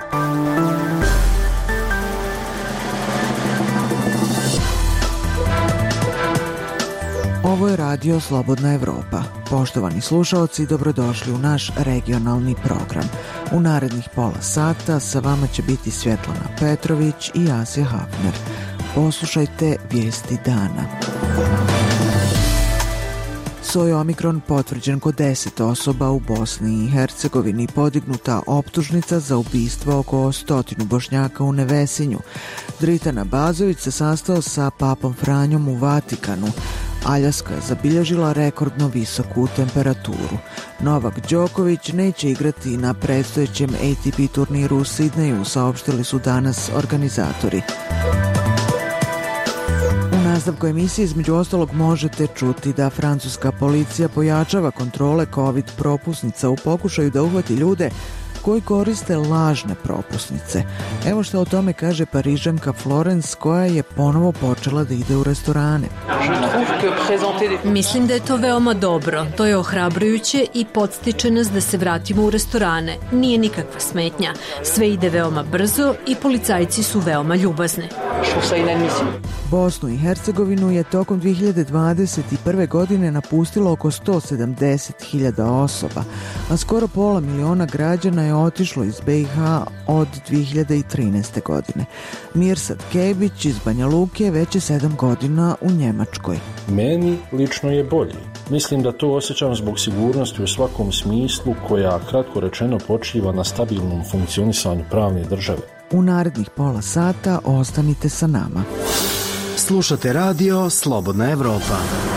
Ovo je radio Slobodna Evropa. Poštovani slušaoci, dobrodošli u naš regionalni program. U narednih pola sata sa vama će biti Svjetlana Petrović i Asja Hafner. Poslušajte vijesti dana. Soj omikron potvrđen kod 10 osoba u Bosni i Hercegovini, podignuta optužnica za ubistvo oko 100 Bošnjaka u Nevesinju. Dritana Bazović se sastao sa papom Franjom u Vatikanu. Aljaska je zabilježila rekordno visoku temperaturu. Novak Đoković neće igrati na predstojećem ATP turniru u Sidneju, saopštili su danas organizatori. U nastavku emisije između ostalog možete čuti da francuska policija pojačava kontrole COVID propusnica u pokušaju da uhvati ljude koji koriste lažne propusnice. Evo što o tome kaže Parižanka Florence, koja je ponovo počela da ide u restorane. Mislim da je to veoma dobro. To je ohrabrujuće i podstiče nas da se vratimo u restorane. Nije nikakva smetnja. Sve ide veoma brzo i policajci su veoma ljubazni. Bosnu i Hercegovinu je tokom 2021. godine napustilo oko 170.000 osoba, a skoro pola miliona građana je otišlo iz BiH od 2013. godine. Mirsad Kebić iz Banja Luke već je 7 godina u Njemačkoj. Meni lično je bolji. Mislim da to osjećam zbog sigurnosti u svakom smislu koja, kratko rečeno, počiva na stabilnom funkcionisanju pravne države. U narednih pola sata ostanite sa nama. Slušate radio Slobodna Evropa.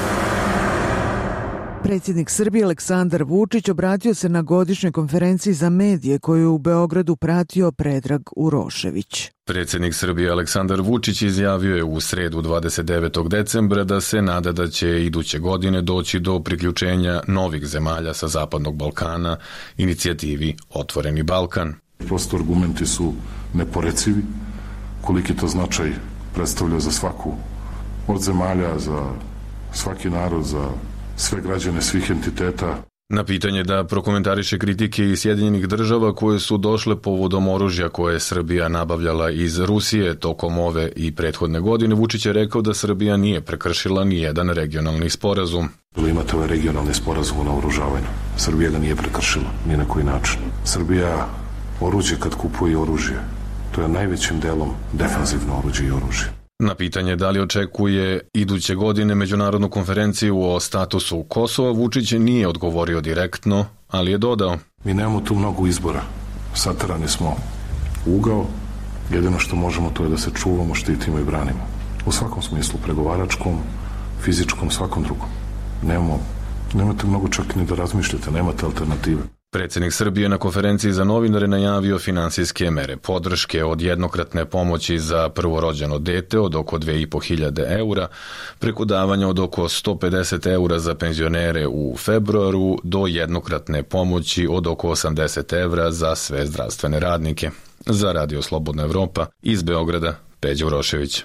Predsjednik Srbije Aleksandar Vučić obratio se na godišnjoj konferenciji za medije koju je u Beogradu pratio Predrag Urošević. Predsjednik Srbije Aleksandar Vučić izjavio je u sredu 29. decembra da se nada da će iduće godine doći do priključenja novih zemalja sa Zapadnog Balkana inicijativi Otvoreni Balkan. Prosto argumenti su neporecivi, koliki to značaj predstavlja za svaku od zemalja, za svaki narod, za sve građane svih entiteta. Na pitanje da prokomentariše kritike iz Sjedinjenih Država koje su došle povodom oružja koje je Srbija nabavljala iz Rusije tokom ove i prethodne godine, Vučić je rekao da Srbija nije prekršila ni jedan regionalni sporazum. Imate ovaj regionalni sporazum o naoružavanju. Srbija ga nije prekršila ni na koji način. Srbija oruđe kad kupuje oružje, to je najvećim delom defanzivno oruđe i oružje. Na pitanje da li očekuje iduće godine međunarodnu konferenciju o statusu Kosova, Vučić nije odgovorio direktno, ali je dodao: Mi nemamo tu mnogo izbora. Saterani smo u ugao. Jedino što možemo to je da se čuvamo, štitimo i branimo. U svakom smislu, pregovaračkom, fizičkom, svakom drugom. Nemate mnogo čak ni da razmišljate, nemate alternative. Predsjednik Srbije na konferenciji za novinare najavio finansijske mere podrške od jednokratne pomoći za prvorođeno dete od oko 2.500 eura, preko davanja od oko 150 eura za penzionere u februaru do jednokratne pomoći od oko 80 evra za sve zdravstvene radnike. Za Radio Slobodna Evropa iz Beograda, Peđa Urošević.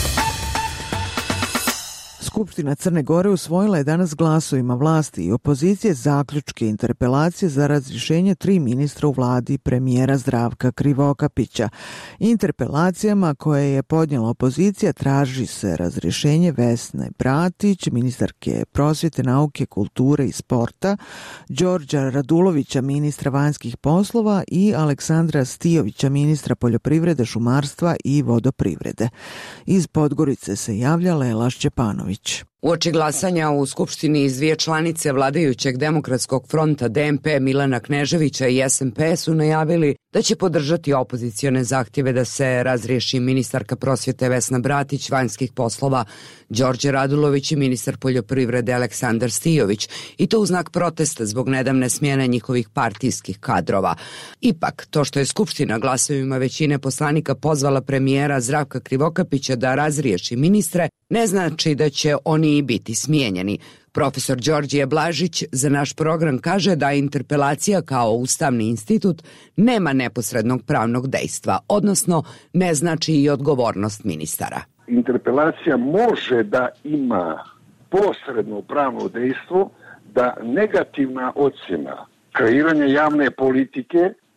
Skupština Crne Gore usvojila je danas glasovima vlasti i opozicije zaključke interpelacije za razrješenje 3 ministra u vladi premijera Zdravka Krivokapića. Interpelacijama koje je podnijela opozicija traži se razrješenje Vesne Bratić, ministarke prosvjete, nauke, kulture i sporta, Đorđa Radulovića, ministra vanjskih poslova i Aleksandra Stijovića, ministra poljoprivrede, šumarstva i vodoprivrede. Iz Podgorice se javlja Lela Šćepanović. Uoči glasanja u Skupštini iz 2 članice vladajućeg Demokratskog fronta DMP Milana Kneževića i SMP su najavili da će podržati opozicione zahtjeve da se razriješi ministarka prosvjete Vesna Bratić, vanjskih poslova Đorđe Radulović i ministar poljoprivrede Aleksandar Stijović, i to u znak protesta zbog nedavne smjene njihovih partijskih kadrova. Ipak, to što je Skupština glasovima većine poslanika pozvala premijera Zdravka Krivokapića da razriješi ministre, ne znači da će oni i biti smijenjeni. Profesor Đorđije Blažić za naš program kaže da interpelacija kao ustavni institut nema neposrednog pravnog dejstva, odnosno ne znači i odgovornost ministara. Interpelacija može da ima posredno pravno dejstvo da negativna ocjena kreiranja javne politike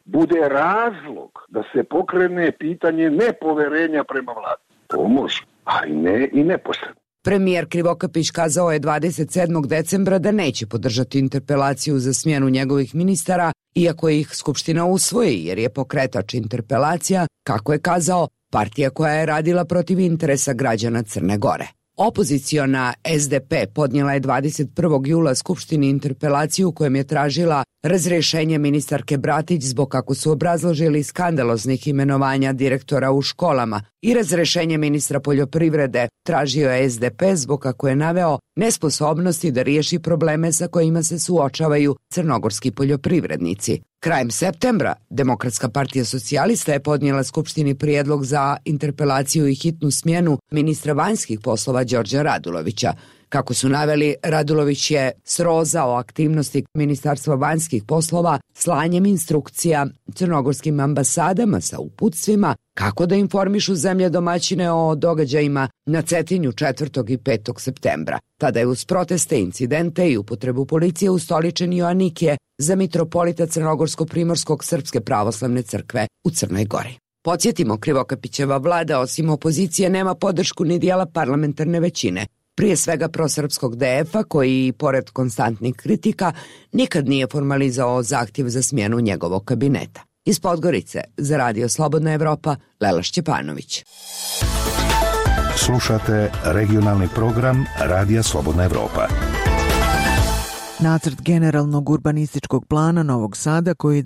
bude razlog da se pokrene pitanje nepoverenja prema vladi. To može, ali ne i neposredno. Premijer Krivokapić kazao je 27. decembra da neće podržati interpelaciju za smjenu njegovih ministara, iako ih Skupština usvoji, jer je pokretač interpelacija, kako je kazao, partija koja je radila protiv interesa građana Crne Gore. Opoziciona SDP podnijela je 21. jula Skupštini interpelaciju u kojem je tražila razrješenje ministarke Bratić zbog, kako su obrazložili, skandaloznih imenovanja direktora u školama, i razrješenje ministra poljoprivrede tražio je SDP zbog, kako je naveo, nesposobnosti da riješi probleme sa kojima se suočavaju crnogorski poljoprivrednici. Krajem septembra Demokratska partija socijalista je podnijela Skupštini prijedlog za interpelaciju i hitnu smjenu ministra vanjskih poslova Đorđa Radulovića. Kako su naveli, Radulović je srozao aktivnosti Ministarstva vanjskih poslova slanjem instrukcija crnogorskim ambasadama sa uputstvima kako da informišu zemlje domaćine o događajima na Cetinju 4. i 5. septembra. Tada je uz proteste, incidente i upotrebu policije ustoličen Joanikije za mitropolita Crnogorsko-Primorskog Srpske pravoslavne crkve u Crnoj Gori. Podsjetimo, Krivokapićeva vlada osim opozicije nema podršku ni dijela parlamentarne većine, prije svega prosrpskog DF-a koji, pored konstantnih kritika, nikad nije formalizao zahtjev za smjenu njegovog kabineta. Iz Podgorice, za Radio Slobodna Evropa, Lela Šćepanović. Slušate regionalni program Radija Slobodna Evropa. Nacrt generalnog urbanističkog plana Novog Sada, koji je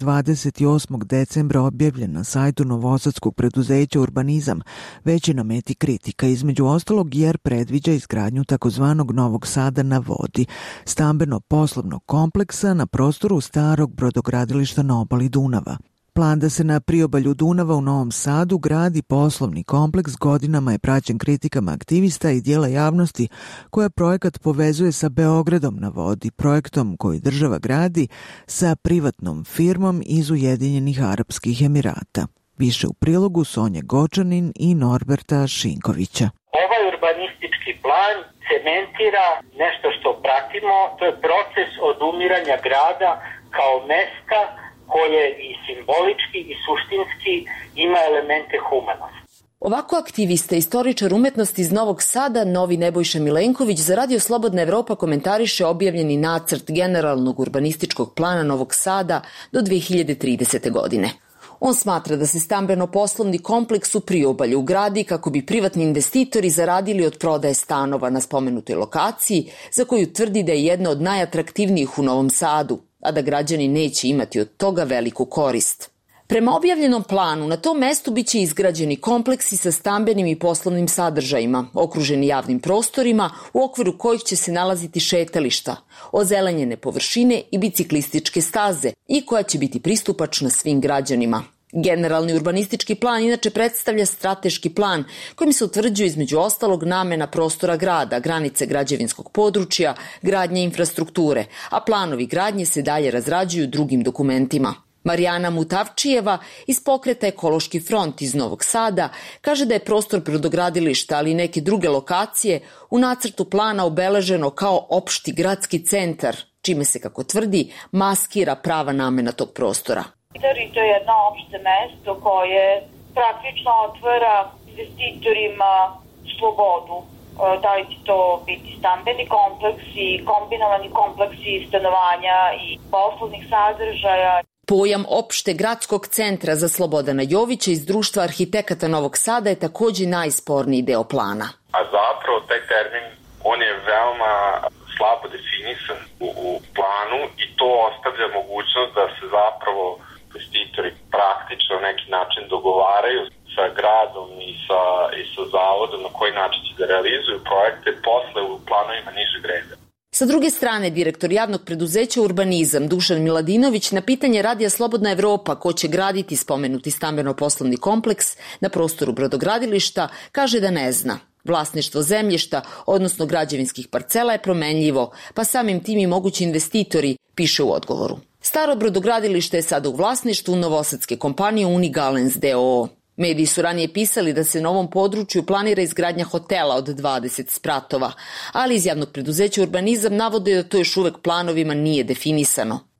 28. decembra objavljen na sajtu novosadskog preduzeća Urbanizam, već je na meti kritika, između ostalog jer predviđa izgradnju takozvanog Novog Sada na vodi, stambeno-poslovnog kompleksa na prostoru starog brodogradilišta na obali Dunava. Plan da se na priobalju Dunava u Novom Sadu gradi poslovni kompleks godinama je praćen kritikama aktivista i dijela javnosti koja projekat povezuje sa Beogradom na vodi, projektom koji država gradi sa privatnom firmom iz Ujedinjenih Arapskih Emirata. Više u prilogu Sonje Gočanin i Norberta Šinkovića. Ovaj urbanistički plan cementira nešto što pratimo, to je proces odumiranja grada kao mesta koje i simbolički i suštinski ima elemente humanosti. Ovako aktivista, istoričar umetnosti iz Novog Sada, Novi Nebojša Milenković, za Radio Slobodna Evropa komentariše objavljeni nacrt generalnog urbanističkog plana Novog Sada do 2030. godine. On smatra da se stambeno-poslovni kompleks u priobalju gradi kako bi privatni investitori zaradili od prodaje stanova na spomenutoj lokaciji, za koju tvrdi da je jedna od najatraktivnijih u Novom Sadu, a da građani neće imati od toga veliku korist. Prema objavljenom planu, na tom mestu biće izgrađeni kompleksi sa stambenim i poslovnim sadržajima, okruženi javnim prostorima u okviru kojih će se nalaziti šetališta, ozelenjene površine i biciklističke staze i koja će biti pristupačna svim građanima. Generalni urbanistički plan inače predstavlja strateški plan kojim se utvrđuje između ostalog namena prostora grada, granice građevinskog područja, gradnje infrastrukture, a planovi gradnje se dalje razrađuju drugim dokumentima. Marijana Mutavčijeva iz pokreta Ekološki front iz Novog Sada kaže da je prostor brodogradilišta, ali i neke druge lokacije u nacrtu plana obeleženo kao opšti gradski centar, čime se, kako tvrdi, maskira prava namena tog prostora. To je jedno opšte mesto koje praktično otvara investitorima slobodu. Da li će to biti stambeni kompleksi, kombinovani kompleksi stanovanja i poslovnih sadržaja. Pojam opšte gradskog centra za Slobodana Jovića iz Društva arhitekata Novog Sada je također najsporniji deo plana. A zapravo taj termin, on je veoma slabo definisan u planu i to ostavlja mogućnost da se zapravo investitori praktično na neki način dogovaraju sa gradom i sa zavodom na koji način će da realizuju projekte posle u planovima nižeg reda. Sa druge strane, direktor javnog preduzeća Urbanizam Dušan Miladinović na pitanje Radija Slobodna Evropa ko će graditi spomenuti stambeno-poslovni kompleks na prostoru brodogradilišta kaže da ne zna. Vlasništvo zemljišta, odnosno građevinskih parcela je promenljivo, pa samim tim i mogući investitori, piše u odgovoru. Staro brodogradilište je sada u vlasništvu novosadske kompanije Unigalens d.o.o. Mediji su ranije pisali da se na ovom području planira izgradnja hotela od 20 spratova, ali iz javnog preduzeća Urbanizam navode da to još uvek planovima nije definisano.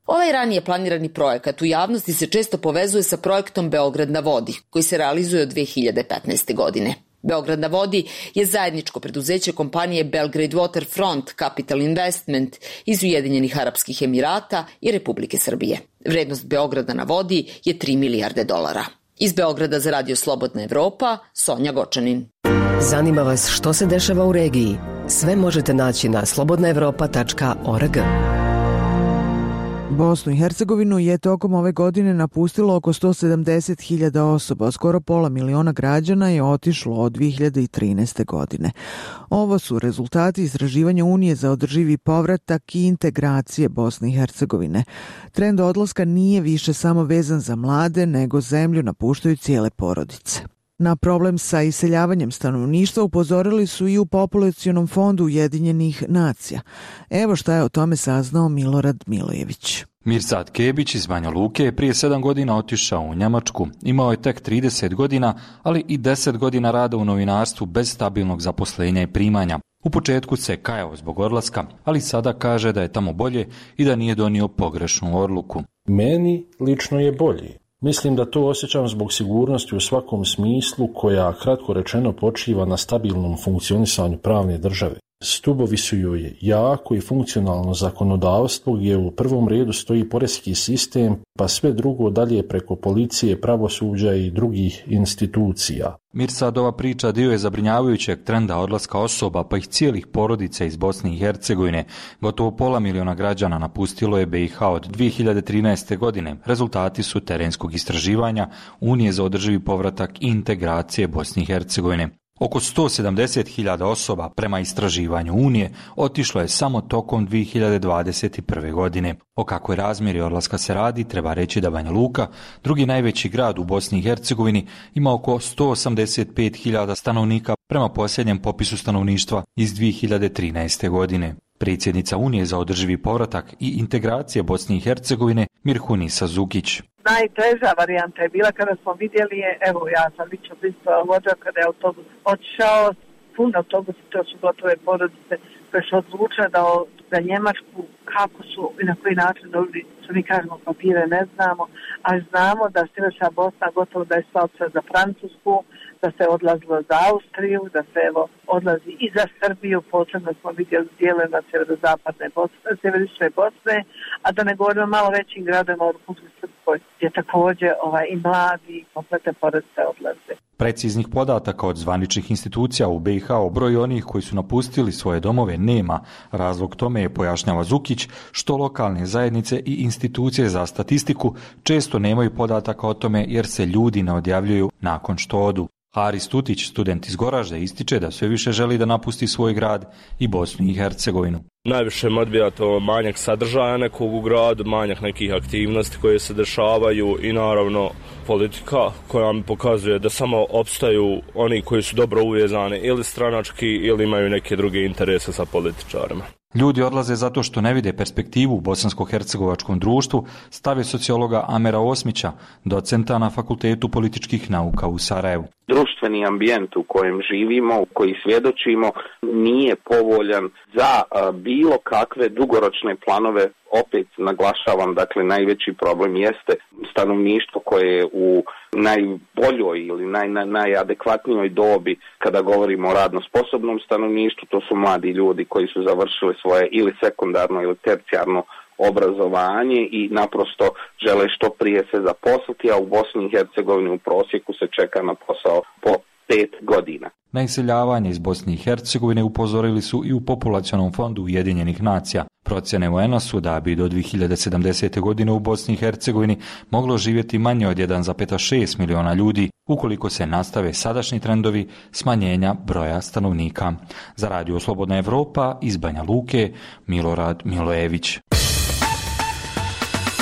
Ovaj ranije planirani projekat u javnosti se često povezuje sa projektom Beograd na vodi, koji se realizuje od 2015. godine. Beograd na vodi je zajedničko preduzeće kompanije Belgrade Waterfront Capital Investment iz Ujedinjenih Arapskih Emirata i Republike Srbije. Vrednost Beograda na vodi je 3 milijarde dolara. Iz Beograda za Radio Slobodna Evropa, Sonja Gočanin. Zanima vas što se dešava u regiji? Sve možete naći na slobodnaevropa.org. Bosnu i Hercegovinu je tokom ove godine napustilo oko 170.000 osoba, skoro pola miliona građana je otišlo od 2013. godine. Ovo su rezultati istraživanja Unije za održivi povratak i integracije Bosne i Hercegovine. Trend odlaska nije više samo vezan za mlade, nego zemlju napuštaju cijele porodice. Na problem sa iseljavanjem stanovništva upozorili su i u Populacionom fondu Ujedinjenih nacija. Evo šta je o tome saznao Milorad Milojević. Mirsad Kebić iz Banja Luke je prije 7 godina otišao u Njemačku. Imao je tek 30 godina, ali i 10 godina rada u novinarstvu bez stabilnog zaposlenja i primanja. U početku se kajao zbog odlaska, ali sada kaže da je tamo bolje i da nije donio pogrešnu odluku. Meni lično je bolje. Mislim da to osjećam zbog sigurnosti u svakom smislu koja, kratko rečeno, počiva na stabilnom funkcionisanju pravne države. Stubovi su joj jako i funkcionalno zakonodavstvo gdje u prvom redu stoji poreski sistem, pa sve drugo dalje preko policije, pravosuđa i drugih institucija. Mirsadova priča dio je zabrinjavajućeg trenda odlaska osoba, pa ih cijelih porodica iz Bosne i Hercegovine. Gotovo pola miliona građana napustilo je BiH od 2013. godine. Rezultati su terenskog istraživanja Unije za održivi povratak i integracije Bosne i Hercegovine. Oko 170.000 osoba prema istraživanju Unije otišlo je samo tokom 2021. godine. O kakvoj razmjeri odlaska se radi, treba reći da Banja Luka, drugi najveći grad u Bosni i Hercegovini, ima oko 185.000 stanovnika prema posljednjem popisu stanovništva iz 2013. godine. Predsjednica Unije za održivi povratak i integracije Bosne i Hercegovine Mirhunisa Zukić. Najteža varijanta je bila kada smo vidjeli, evo ja sam lično prisutovala vođa kada je autobus otišao, pun autobus i to su gotove porodice koje su odlučile da za Njemačku kako su i na koji način dobili, što mi kažemo papire ne znamo, ali znamo da Sjeverna Bosna gotovo da je stala za Francusku, da se odlazilo za Austriju, da se odlazi i za Srbiju, posebno smo vidjeli dijelove na severične Bosne, a da ne govorimo malo većim gradima u Republike Srpskoj, gdje također i mladi kompletne porodice odlaze. Preciznih podataka od zvaničnih institucija u BiH o broju onih koji su napustili svoje domove nema. Razlog tome je, pojašnjava Zukić, što lokalne zajednice i institucije za statistiku često nemaju podataka o tome jer se ljudi ne odjavljuju nakon što odu. Haris Tutić, student iz Goražde, ističe da sve više želi da napusti svoj grad i Bosnu i Hercegovinu. Najviše me odbija to manjak sadržaja nekog u gradu, manjak nekih aktivnosti koje se dešavaju i naravno politika koja mi pokazuje da samo opstaju oni koji su dobro uvezani ili stranački ili imaju neke druge interese sa političarima. Ljudi odlaze zato što ne vide perspektivu u bosansko-hercegovačkom društvu, stave sociologa Amera Osmića, docenta na Fakultetu političkih nauka u Sarajevu. Društveni ambijent u kojem živimo, u koji svjedočimo, nije povoljan za bilo kakve dugoročne planove. Opet naglašavam, dakle, najveći problem jeste stanovništvo koje je u najboljoj ili najadekvatnijoj dobi kada govorimo o radno sposobnom stanovništvu. To su mladi ljudi koji su završili svoje ili sekundarno ili tercijarno obrazovanje i naprosto žele što prije se zaposliti, a u Bosni i Hercegovini u prosjeku se čeka na posao po 5 godina. Na iseljavanje iz Bosne i Hercegovine upozorili su i u Populacionom fondu Ujedinjenih nacija. Procjene UN-a su da bi do 2070. godine u Bosni i Hercegovini moglo živjeti manje od 1,6 miliona ljudi, ukoliko se nastave sadašnji trendovi smanjenja broja stanovnika. Za Radio Slobodna Evropa iz Banja Luke, Milorad Milojević.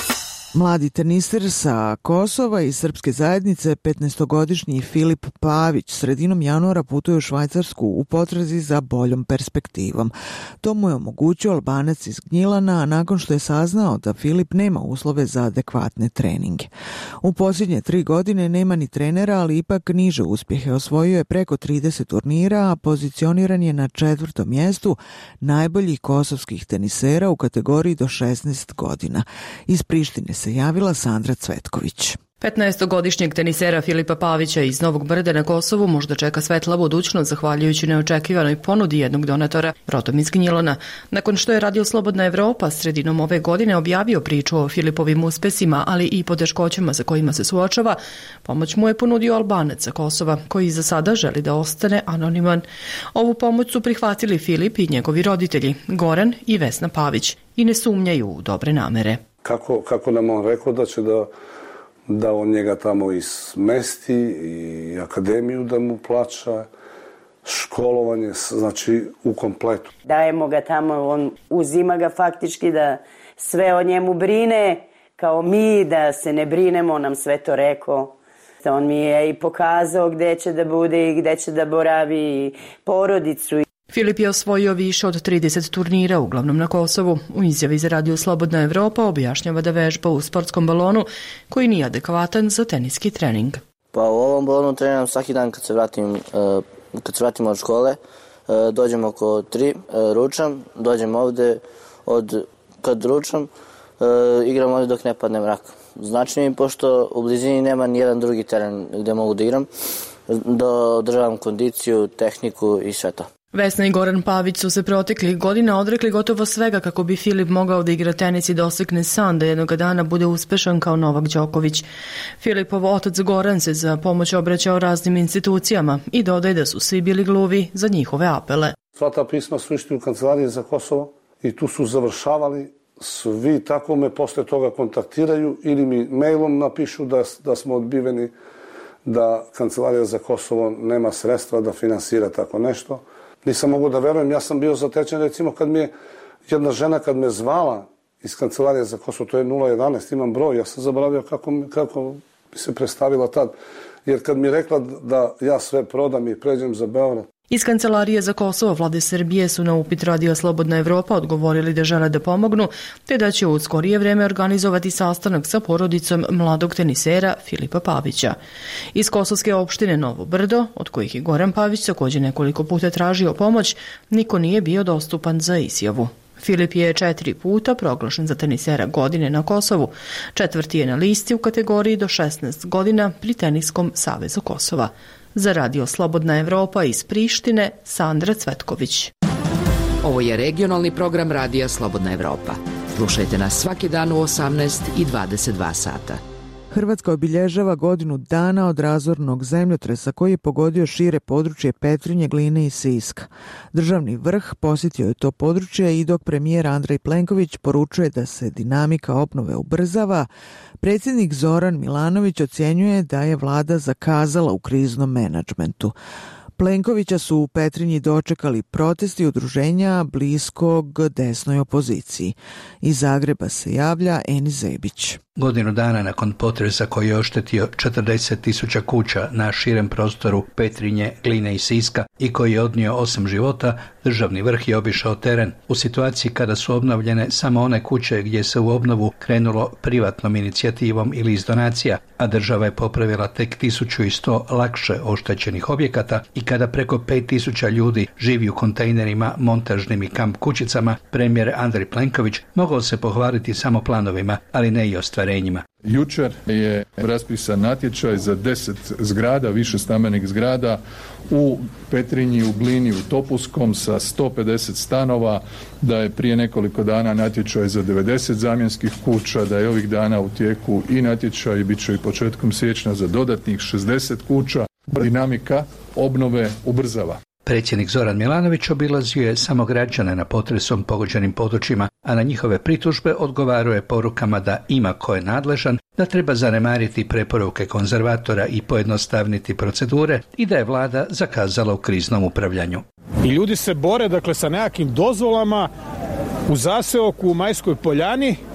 Mladi teniser sa Kosova i srpske zajednice, 15-godišnji Filip Pavić, sredinom januara putuje u Švajcarsku u potrazi za boljom perspektivom. To mu je omogućio Albanac iz Gnjilana nakon što je saznao da Filip nema uslove za adekvatne treninge. U posljednje 3 godine nema ni trenera, ali ipak niže uspjehe. Osvojio je preko 30 turnira, a pozicioniran je na 4. mjestu najboljih kosovskih tenisera u kategoriji do 16 godina. Iz Prištine se javila Sandra Cvetković. 15-godišnjeg tenisera Filipa Pavića iz Novog Brda na Kosovu možda čeka svetla budućnost zahvaljujući neočekivanoj ponudi jednog donatora, rodom iz Gnjilana. Nakon što je Radio Slobodna Evropa sredinom ove godine objavio priču o Filipovim uspesima, ali i poteškoćama sa kojima se suočava, pomoć mu je ponudio Albanac sa Kosova, koji za sada želi da ostane anoniman. Ovu pomoć su prihvatili Filip i njegovi roditelji, Goran i Vesna Pavić, i ne sumnjaju u dobre namere. Kako nam on rekao da će da on njega tamo i smesti i akademiju da mu plaća, školovanje, znači u kompletu. Dajemo ga tamo, on uzima ga faktički da sve o njemu brine, kao mi, da se ne brinemo, on nam sve to rekao. On mi je i pokazao gde će da bude i gde će da boravi porodicu. Filip je osvojio više od 30 turnira, uglavnom na Kosovu. U izjavi za Radio Slobodna Evropa objašnjava da vežba u sportskom balonu koji nije adekvatan za teniski trening. Pa u ovom balonu treniram svaki dan kad se vratim od škole. Dođem oko 3, ručam, dođem ovde, kad ručam, igram ovde dok ne padne mrak. Znači mi, pošto u blizini nema nijedan drugi teren gde mogu da igram, da održavam kondiciju, tehniku i sve to. Vesna i Goran Pavić su se proteklih godina odrekli gotovo svega kako bi Filip mogao da igra tenis i dosegne san da jednoga dana bude uspešan kao Novak Đoković. Filipov otac Goran se za pomoć obraćao raznim institucijama i dodaje da su svi bili gluvi za njihove apele. Sva ta pisma su išli u kancelarije za Kosovo i tu su završavali. Svi tako me posle toga kontaktiraju ili mi mailom napišu da smo odbiveni, da Kancelarija za Kosovo nema sredstva da finansira tako nešto. Nisam mogu da verujem, ja sam bio zatečen, recimo kad mi je jedna žena kad me zvala iz Kancelarije za Kosovo, to je 011, imam broj, ja sam zaboravio kako mi se predstavila tad, jer kad mi je rekla da ja sve prodam i pređem za Beograd. Iz Kancelarije za Kosovo vlade Srbije su na upit Radio Slobodna Evropa odgovorili da žele da pomognu, te da će u skorije vreme organizovati sastanak sa porodicom mladog tenisera Filipa Pavića. Iz kosovske opštine Novo Brdo, od kojih je Goran Pavić također nekoliko puta tražio pomoć, niko nije bio dostupan za izjavu. Filip je 4 puta proglašen za tenisera godine na Kosovu. 4. je na listi u kategoriji do 16 godina pri Teniskom savezu Kosova. Za Radio Slobodna Evropa iz Prištine, Sandra Cvetković. Ovo je regionalni program Radija Slobodna Evropa. Slušajte nas svaki dan u 18 i 22 sata. Hrvatska obilježava godinu dana od razornog zemljotresa koji je pogodio šire područje Petrinje, Gline i Siska. Državni vrh posjetio je to područje i dok premijer Andrej Plenković poručuje da se dinamika obnove ubrzava, predsjednik Zoran Milanović ocjenjuje da je vlada zakazala u kriznom menadžmentu. Plenkovića su u Petrinji dočekali protesti udruženja bliskog desnoj opoziciji. Iz Zagreba se javlja Eni Zebić. Godinu dana nakon potresa koji je oštetio 40.000 kuća na širem prostoru Petrinje, Gline i Siska i koji je odnio 8 života, državni vrh je obišao teren u situaciji kada su obnovljene samo one kuće gdje se u obnovu krenulo privatnom inicijativom ili iz donacija, a država je popravila tek 1100 lakše oštećenih objekata i kada preko 5000 ljudi živi u kontejnerima, montažnim i kamp kućicama, premijer Andrej Plenković mogao se pohvaliti samo planovima, ali ne i ostvarenjima. Jučer je raspisan natječaj za 10 zgrada, više stambenih zgrada u Petrinji, u Glini, u Topuskom sa 150 stanova, da je prije nekoliko dana natječaj za 90 zamjenskih kuća, da je ovih dana u tijeku i natječaj, bit će i početkom siječnja za dodatnih 60 kuća. Dinamika obnove ubrzava. Predsjednik Zoran Milanović obilazio je samo građane na potresom pogođenim područjima, a na njihove pritužbe odgovarao je porukama da ima ko je nadležan, da treba zanemariti preporuke konzervatora i pojednostavniti procedure i da je vlada zakazala u kriznom upravljanju. I ljudi se bore, dakle, sa nekakvim dozvolama u zaseoku u Majskoj Poljani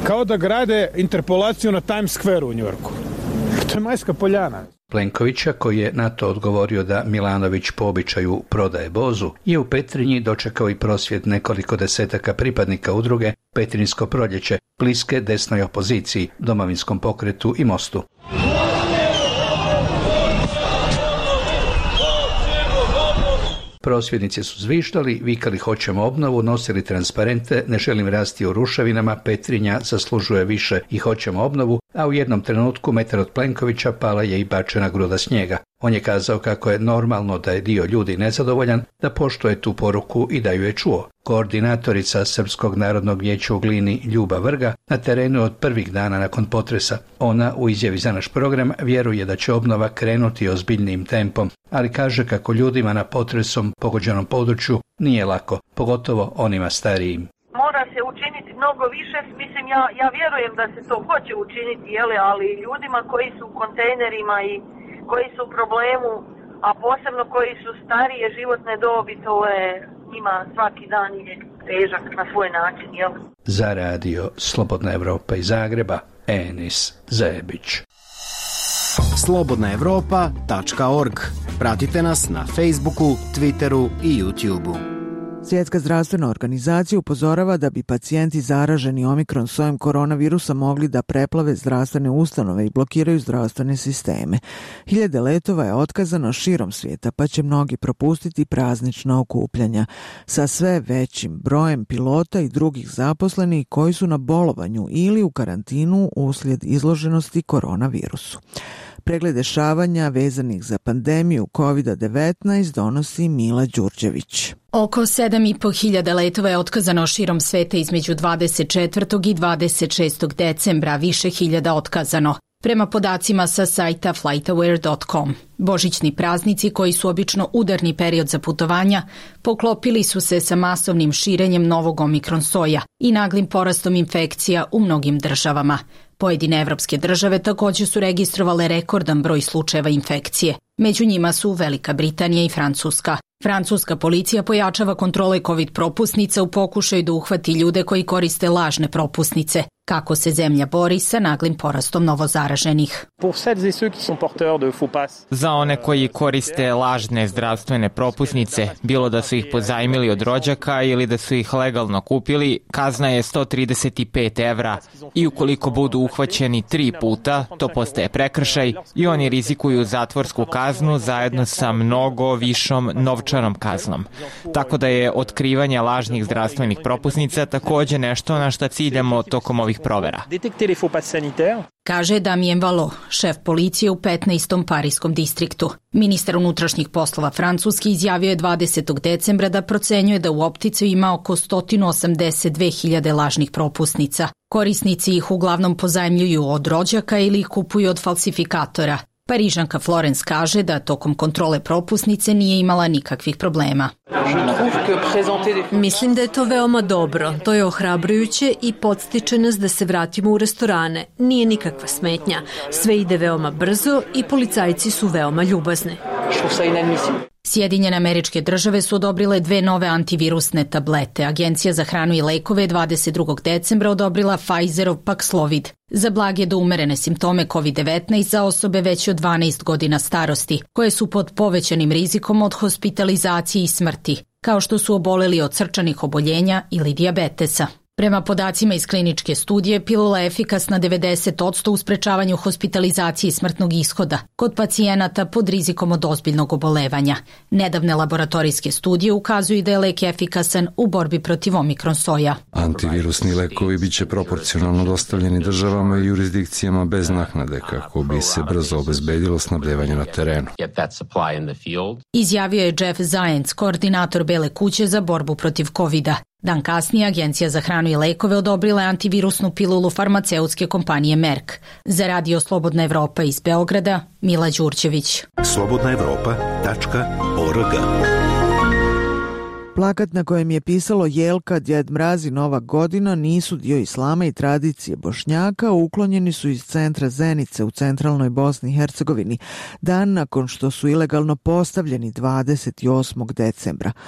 kao da grade interpolaciju na Times Square u Njujorku. To je Majska poljana. Plenkovića, koji je na to odgovorio da Milanović po običaju prodaje bozu, je u Petrinji dočekao i prosvjed nekoliko desetaka pripadnika udruge Petrinjsko proljeće, bliske desnoj opoziciji, Domovinskom pokretu i Mostu. Prosvjednici su zviždali, vikali hoćemo obnovu, nosili transparente, ne želim rasti u ruševinama, Petrinja zaslužuje više i hoćemo obnovu, a u jednom trenutku metar od Plenkovića pala je i bačena gruda snijega. On je kazao kako je normalno da je dio ljudi nezadovoljan, da poštuje tu poruku i da ju je čuo. Koordinatorica Srpskog narodnog vijeća u Glini Ljuba Vrga na terenu od prvih dana nakon potresa. Ona u izjavi za naš program vjeruje da će obnova krenuti ozbiljnijim tempom, ali kaže kako ljudima na potresom pogođenom području nije lako, pogotovo onima starijim. Mora se učiniti mnogo više, mislim ja vjerujem da se to hoće učiniti, ali ljudima koji su u kontejnerima i koji su u problemu, a posebno koji su starije životne dobi, to je njima svaki dan je težak na svoj način, Za radio Slobodna Evropa iz Zagreba, Enis Zebić. slobodnaevropa.org. Pratite nas na Facebooku, Twitteru i YouTubeu. Svjetska zdravstvena organizacija upozorava da bi pacijenti zaraženi omikron sojem koronavirusa mogli da preplave zdravstvene ustanove i blokiraju zdravstvene sisteme. Hiljade letova je otkazano širom svijeta, pa će mnogi propustiti praznična okupljanja sa sve većim brojem pilota i drugih zaposlenih koji su na bolovanju ili u karantinu uslijed izloženosti koronavirusu. Pregled dešavanja vezanih za pandemiju COVID-19 donosi Mila Đurđević. Oko 7.500 letova je otkazano širom sveta između 24. i 26. decembra, više hiljada otkazano. Prema podacima sa sajta flightaware.com, božićni praznici koji su obično udarni period za putovanja poklopili su se sa masovnim širenjem novog omikron soja i naglim porastom infekcija u mnogim državama. Pojedine evropske države također su registrovale rekordan broj slučajeva infekcije. Među njima su Velika Britanija i Francuska. Francuska policija pojačava kontrole COVID propusnica u pokušaju da uhvati ljude koji koriste lažne propusnice. Kako se zemlja bori sa naglim porastom novozaraženih? Za one koji koriste lažne zdravstvene propusnice, bilo da su ih pozajmili od rođaka ili da su ih legalno kupili, kazna je 135 evra i ukoliko budu uhvaćeni 3 puta, to postaje prekršaj i oni rizikuju zatvorsku kaznu zajedno sa mnogo višom novčanom kaznom. Tako da je otkrivanje lažnih zdravstvenih propusnica također nešto na šta ciljamo tokom ovih provera. Kaže Damien Valo, šef policije u 15. parijskom distriktu. Ministar unutrašnjih poslova Francuski izjavio je 20. decembra da procenjuje da u optici ima oko 182.000 lažnih propusnica. Korisnici ih uglavnom pozajmljuju od rođaka ili ih kupuju od falsifikatora. Parižanka Florence kaže da tokom kontrole propusnice nije imala nikakvih problema. Mislim da je to veoma dobro. To je ohrabrujuće i podstiče nas da se vratimo u restorane. Nije nikakva smetnja. Sve ide veoma brzo i policajci su veoma ljubazni. Sjedinjene Američke Države su odobrile 2 nove antivirusne tablete. Agencija za hranu i lekove 22. decembra odobrila Pfizerov Paxlovid za blage do umerene simptome COVID-19 za osobe veće od 12 godina starosti, koje su pod povećanim rizikom od hospitalizacije i smrti, kao što su oboleli od srčanih oboljenja ili dijabetesa. Prema podacima iz kliničke studije, pilula je efikasna 90% u sprečavanju hospitalizacije i smrtnog ishoda kod pacijenata pod rizikom od ozbiljnog obolevanja. Nedavne laboratorijske studije ukazuju da je lek efikasan u borbi protiv omikron soja. Antivirusni lekovi bit će proporcionalno dostavljeni državama i jurisdikcijama bez naknade kako bi se brzo obezbedilo snabdevanje na terenu. Izjavio je Jeff Zients, koordinator Bele kuće za borbu protiv COVID-a. Dan kasnije Agencija za hranu i lekove odobrila je antivirusnu pilulu farmaceutske kompanije Merck. Za radio Slobodna Evropa iz Beograda, Mila Đurđević. slobodnaevropa.org. Plakat na kojem je pisalo Jelka, Djed Mraz i Nova godina nisu dio islama i tradicije Bošnjaka, uklonjeni su iz centra Zenice u centralnoj Bosni i Hercegovini, dan nakon što su ilegalno postavljeni 28. decembra.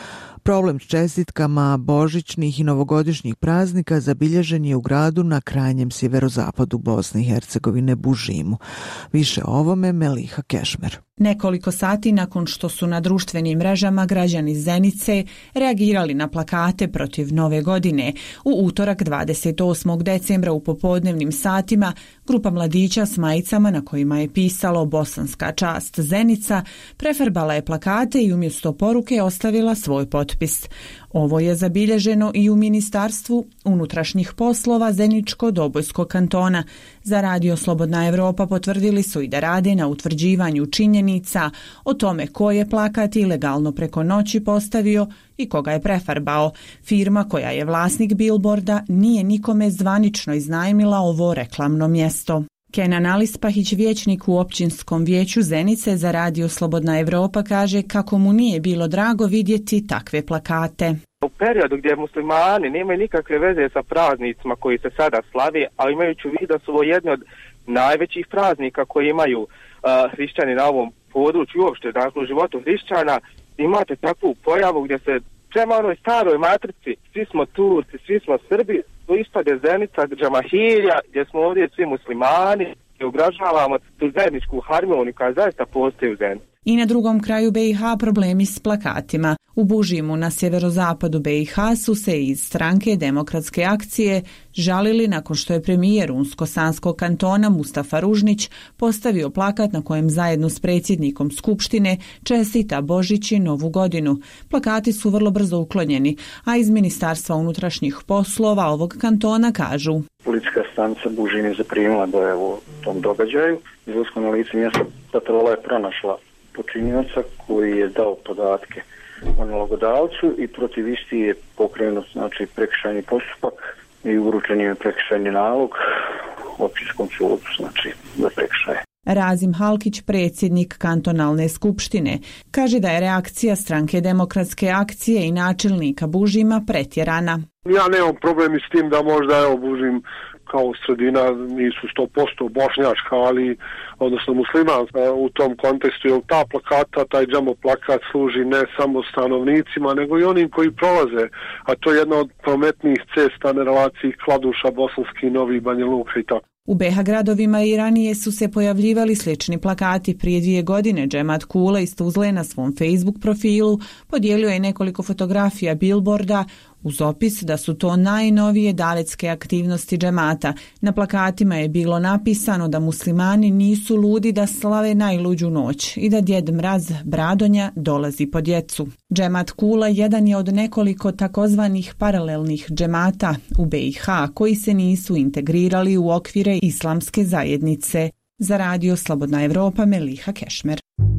Problem s čestitkama božićnih i novogodišnjih praznika zabilježen je u gradu na krajnjem sjeverozapadu Bosne i Hercegovine, Bužimu. Više o ovome Meliha Kešmer. Nekoliko sati nakon što su na društvenim mrežama građani Zenice reagirali na plakate protiv Nove godine, u utorak 28. decembra u popodnevnim satima grupa mladića s majicama na kojima je pisalo Bosanska čast Zenica prefarbala je plakate i umjesto poruke ostavila svoj potpis. Ovo je zabilježeno i u Ministarstvu unutrašnjih poslova Zeničko-Dobojskog kantona. Za Radio Slobodna Evropa potvrdili su i da rade na utvrđivanju činjenica o tome ko je plakat ilegalno preko noći postavio i koga je prefarbao. Firma koja je vlasnik bilborda nije nikome zvanično iznajmila ovo reklamno mjesto. Kenan Alispahić, vijećnik u općinskom vijeću Zenice za Radio Slobodna Evropa, kaže kako mu nije bilo drago vidjeti takve plakate. U periodu gdje muslimani nemaju nikakve veze sa praznicima koji se sada slavi, a imajući u vidu da su ovo jedni od najvećih praznika koji imaju hrišćani na ovom području, uopšte dakle u životu hrišćana, imate takvu pojavu gdje se prema onoj staroj matrici, svi smo Turci, svi smo Srbi, tu ispade Zenica, džamahirja, gdje smo ovdje svi muslimani i ugražavamo tu zajedničku harmoniju koja zaista postoji u Zenici. I na drugom kraju BiH problemi s plakatima. U Bužimu na sjeverozapadu BiH su se iz stranke Demokratske akcije žalili nakon što je premijer Unsko-Sanskog kantona Mustafa Ružnić postavio plakat na kojem zajedno s predsjednikom Skupštine čestita Božić i Novu godinu. Plakati su vrlo brzo uklonjeni, a iz Ministarstva unutrašnjih poslova ovog kantona kažu: Policijska stanica Bužin je zaprimila da je u tom događaju. Izlaskom na lice mjesta patrola je pronašla počinioca koji je dao podatke o nalogodavcu i protiv isti je pokrenut prekršajni postupak i uručen je prekršajni nalog općinskom sudu za prekršaje. Razim Halkić, predsjednik kantonalne skupštine, kaže da je reakcija stranke Demokratske akcije i načelnika Bužima pretjerana. Ja nemam problem s tim da možda Bužim kao sredina nisu 100% bošnjačka, ali odnosno muslimanska u tom kontekstu, jer ta plakata, taj džamo plakat služi ne samo stanovnicima, nego i onim koji prolaze, a to je jedna od prometnijih cesta na relaciji Kladuša, Bosanski, Novi, Banja Luka i tako. U BiH gradovima i ranije su se pojavljivali slični plakati. Prije 2 godine Džemat Kula iz Tuzle na svom Facebook profilu podijelio je nekoliko fotografija bilborda uz opis da su to najnovije davetske aktivnosti džemata. Na plakatima je bilo napisano da muslimani nisu ludi da slave najluđu noć i da Djed Mraz Bradonja dolazi po djecu. Džemat Kula jedan je od nekoliko takozvanih paralelnih džemata u BiH koji se nisu integrirali u okvire islamske zajednice. Za Radio Slobodna Evropa, Meliha Kešmer.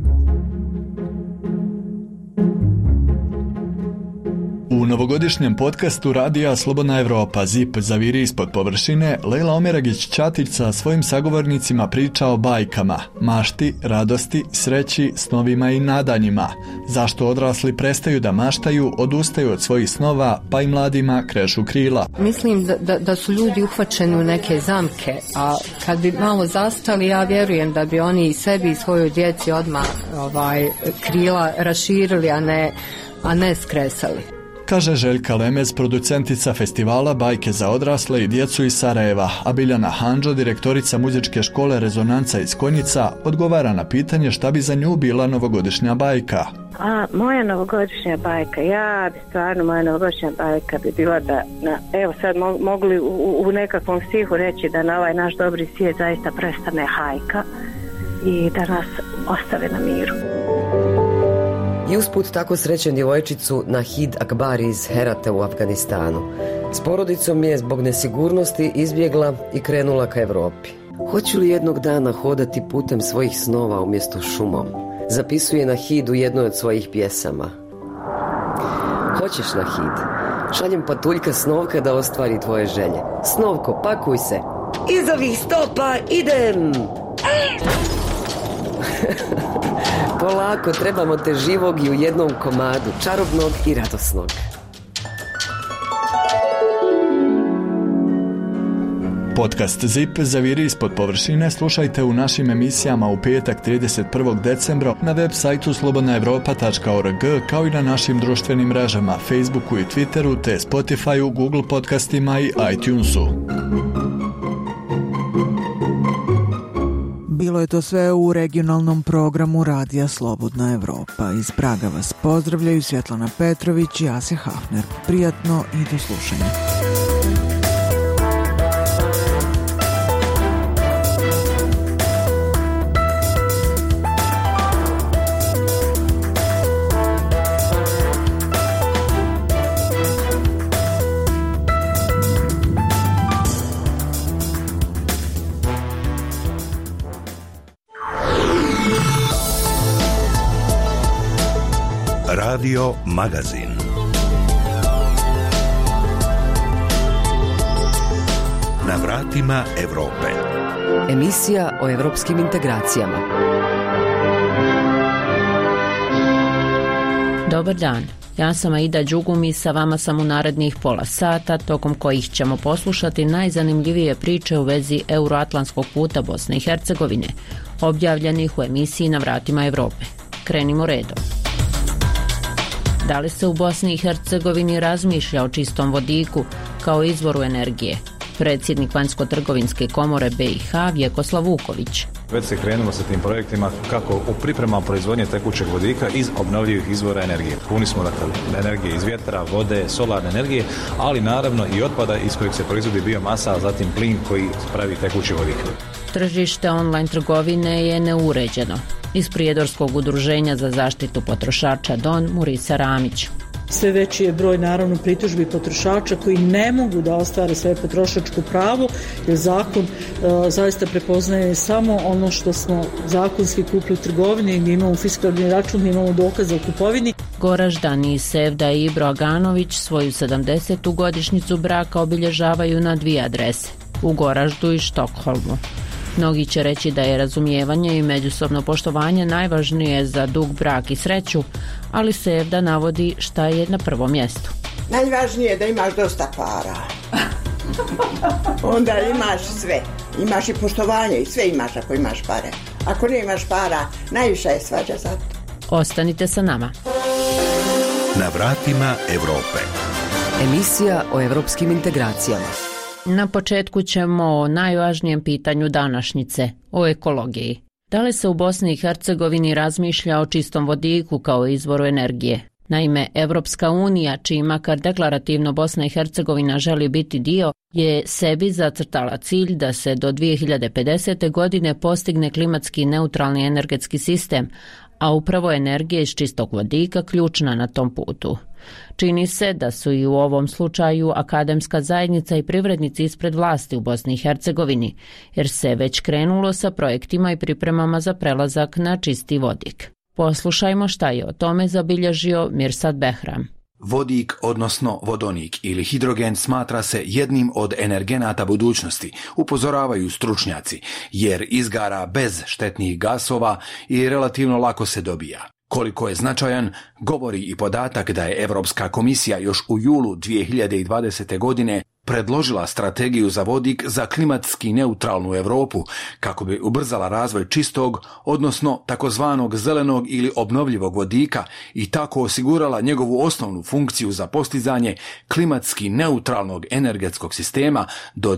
U novogodišnjem podcastu Radija Slobodna Evropa ZIP zaviri ispod površine, Lejla Omeragić-Ćatić sa svojim sagovornicima priča o bajkama, mašti, radosti, sreći, snovima i nadanjima. Zašto odrasli prestaju da maštaju, odustaju od svojih snova, pa i mladima krešu krila. Mislim da su ljudi uhvaćeni u neke zamke, a kad bi malo zastali, ja vjerujem da bi oni i sebi i svojoj djeci odmah krila raširili, a ne skresali. Kaže Željka Lemez, producentica festivala Bajke za odrasle i djecu iz Sarajeva, a Biljana Handžo, direktorica muzičke škole Rezonanca iz Konjica, odgovara na pitanje šta bi za nju bila novogodišnja bajka. Moja novogodišnja bajka, moja novogodišnja bajka bi bila da, evo sad mogli u nekakvom stihu reći da na ovaj naš dobri svijet zaista prestane hajka i da nas ostave na miru. I usput tako srećem djevojčicu Nahid Akbar iz Herata u Afganistanu. S porodicom je zbog nesigurnosti izbjegla i krenula ka Europi. Hoću li jednog dana hodati putem svojih snova umjesto šumom? Zapisuje Nahid u jednoj od svojih pjesama. Hoćeš, Nahid? Šaljem patuljka Snovka da ostvari tvoje želje. Snovko, pakuj se. Iz ovih stopa idem! Polako, trebamo te živog i u jednom komadu, čarobnog i radosnog. Podcast ZIP zaviri ispod površine slušajte u našim emisijama u petak 31. decembra na web sajtu slobodnaevropa.org kao i na našim društvenim mrežama Facebooku i Twitteru te Spotifyu, Google podcastima i iTunesu. Bilo je to sve u regionalnom programu Radija Slobodna Evropa. Iz Praga vas pozdravljaju Svjetlana Petrović i Ase Hafner. Prijatno i do slušanja. Radio Magazin. Na vratima Evrope. Emisija o evropskim integracijama. Dobar dan. Ja sam Aida Đugum i sa vama sam u narednih pola sata, tokom kojih ćemo poslušati najzanimljivije priče u vezi euroatlantskog puta Bosne i Hercegovine, objavljenih u emisiji Na vratima Evrope. Krenimo redom. Da li se u Bosni i Hercegovini razmišlja o čistom vodiku kao izvoru energije? Predsjednik Vanjsko-trgovinske komore BiH Vjekoslav Vuković. Već se krenulo sa tim projektima kako u pripremama proizvodnje tekućeg vodika iz obnovljivih izvora energije. Puni smo dakle energije iz vjetra, vode, solarne energije, ali naravno i otpada iz kojeg se proizvodi biomasa, a zatim plin koji pravi tekući vodik. Tržište online trgovine je neuređeno. Iz Prijedorskog udruženja za zaštitu potrošača DON Murisa Ramić. Sve veći je broj naravno pritužbi potrošača koji ne mogu da ostvare svoje potrošačko pravo jer zakon zaista prepoznaje samo ono što smo zakonski kupili u trgovini, gdje imamo fiskalni račun, gdje imamo dokaze o kupovini. Goraždani Sevda i Ibro Aganović svoju 70. godišnjicu braka obilježavaju na 2 adrese, u Goraždu i Štokholmu. Mnogi će reći da je razumijevanje i međusobno poštovanje najvažnije za dug brak i sreću, ali Sevda navodi šta je na prvom mjestu. Najvažnije je da imaš dosta para. Onda imaš sve. Imaš i poštovanje i sve imaš ako imaš pare. Ako ne imaš para, najviše je svađa za to. Ostanite sa nama. Na vratima Evrope. Emisija o evropskim integracijama. Na početku ćemo o najvažnijem pitanju današnjice, o ekologiji. Da li se u Bosni i Hercegovini razmišlja o čistom vodiku kao izvoru energije? Naime, Evropska unija, čiji makar deklarativno Bosna i Hercegovina želi biti dio, je sebi zacrtala cilj da se do 2050. godine postigne klimatski neutralni energetski sistem, a upravo energija iz čistog vodika ključna na tom putu. Čini se da su i u ovom slučaju akademska zajednica i privrednici ispred vlasti u Bosni i Hercegovini, jer se već krenulo sa projektima i pripremama za prelazak na čisti vodik. Poslušajmo šta je o tome zabilježio Mirsad Behram. Vodik, odnosno vodonik ili hidrogen, smatra se jednim od energenata budućnosti, upozoravaju stručnjaci, jer izgara bez štetnih gasova i relativno lako se dobija. Koliko je značajan, govori i podatak da je Europska komisija još u julu 2020. godine predložila strategiju za vodik za klimatski neutralnu Europu kako bi ubrzala razvoj čistog, odnosno takozvanog zelenog ili obnovljivog vodika i tako osigurala njegovu osnovnu funkciju za postizanje klimatski neutralnog energetskog sistema do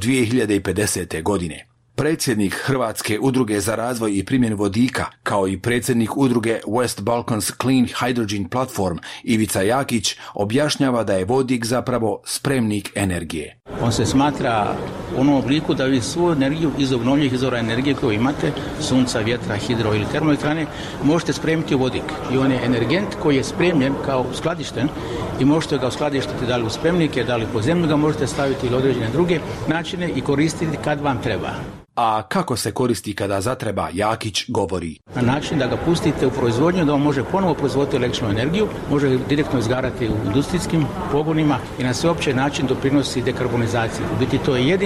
2050. godine. Predsjednik Hrvatske udruge za razvoj i primjenu vodika, kao i predsjednik udruge West Balkans Clean Hydrogen Platform Ivica Jakić, objašnjava da je vodik zapravo spremnik energije. On se smatra u onom obliku da vi svu energiju iz obnovljivih izvora energije koju imate, sunca, vjetra, hidro ili termoelektrane, možete spremiti u vodik. I on je energent koji je spremljen kao skladišten i možete ga uskladištiti da li u spremnike, da li po zemlju ga možete staviti ili određene druge načine i koristiti kad vam treba. A kako se koristi kada zatreba, Jakić govori. Na način da ga pustite u proizvodnju, da on može ponovo proizvoditi električnu energiju, može direktno izgarati u industrijskim pogonima i na sveopći način doprinosi dekarbonizaciji. U biti to je jedini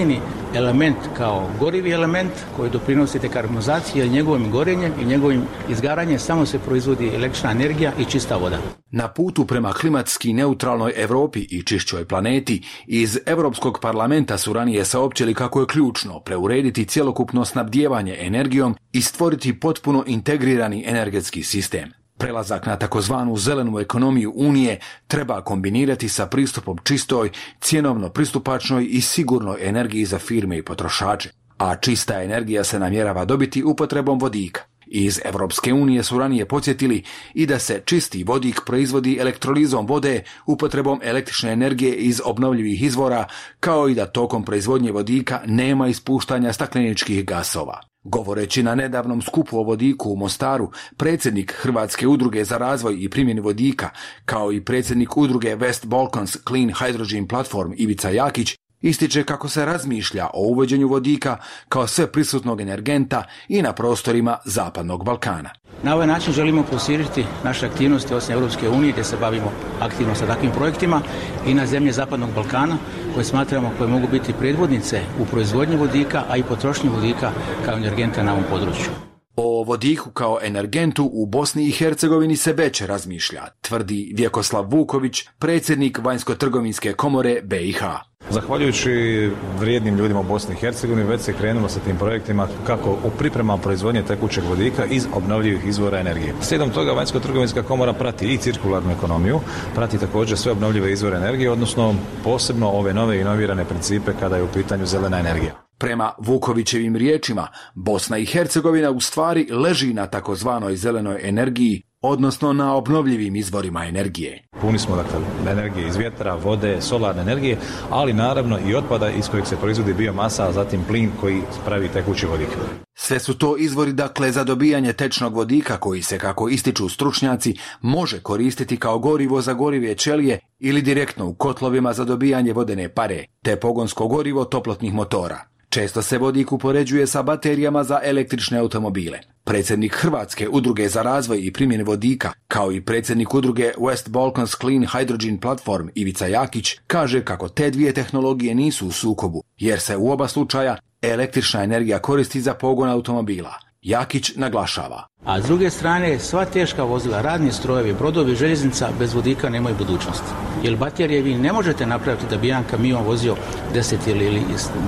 element kao gorivi element koji doprinosi dekarbonizaciji, jer njegovim gorenjem i njegovim izgaranjem samo se proizvodi električna energija i čista voda. Na putu prema klimatski neutralnoj Europi i čišćoj planeti, iz Europskog parlamenta su ranije saopćili kako je ključno preurediti cjelokupno snabdijevanje energijom i stvoriti potpuno integrirani energetski sistem. Prelazak na takozvanu zelenu ekonomiju Unije treba kombinirati sa pristupom čistoj, cjenovno pristupačnoj i sigurnoj energiji za firme i potrošače, a čista energija se namjerava dobiti upotrebom vodika. Iz Europske unije su ranije podsjetili i da se čisti vodik proizvodi elektrolizom vode, upotrebom električne energije iz obnovljivih izvora, kao i da tokom proizvodnje vodika nema ispuštanja stakleničkih gasova. Govoreći na nedavnom skupu o vodiku u Mostaru, predsjednik Hrvatske udruge za razvoj i primjenu vodika, kao i predsjednik udruge West Balkans Clean Hydrogen Platform Ivica Jakić, ističe kako se razmišlja o uvođenju vodika kao sveprisutnog energenta i na prostorima Zapadnog Balkana. Na ovaj način želimo proširiti naše aktivnosti osim Europske unije, gdje se bavimo aktivno sa takvim projektima, i na zemlje Zapadnog Balkana koje smatramo koje mogu biti predvodnice u proizvodnji vodika, a i potrošnji vodika kao energenta na ovom području. O vodiku kao energentu u Bosni i Hercegovini se već razmišlja, tvrdi Vjekoslav Vuković, predsjednik Vanjsko-trgovinske komore BiH. Zahvaljujući vrijednim ljudima u Bosni i Hercegovini već se krenulo sa tim projektima kako u pripremama proizvodnje tekućeg vodika iz obnovljivih izvora energije. Slijedom toga Vanjsko-trgovinska komora prati i cirkularnu ekonomiju, prati također sve obnovljive izvore energije, odnosno posebno ove nove inovirane principe kada je u pitanju zelena energija. Prema Vukovićevim riječima, Bosna i Hercegovina u stvari leži na takozvanoj zelenoj energiji, odnosno na obnovljivim izvorima energije. Puni smo dakle energije iz vjetra, vode, solarne energije, ali naravno i otpada iz kojeg se proizvodi biomasa, a zatim plin koji pravi tekući vodik. Sve su to izvori dakle za dobijanje tečnog vodika koji se, kako ističu stručnjaci, može koristiti kao gorivo za gorivije ćelije ili direktno u kotlovima za dobijanje vodene pare, te pogonsko gorivo toplotnih motora. Često se vodik upoređuje sa baterijama za električne automobile. Predsjednik Hrvatske udruge za razvoj i primjenu vodika, kao i predsjednik udruge West Balkans Clean Hydrogen Platform Ivica Jakić, kaže kako te dvije tehnologije nisu u sukobu, jer se u oba slučaja električna energija koristi za pogon automobila. Jakić naglašava. A s druge strane, sva teška vozila, radni strojevi, brodovi, željeznica bez vodika nemaju budućnosti. Jer baterije vi ne možete napraviti da bi jedan kamion vozio 10 ili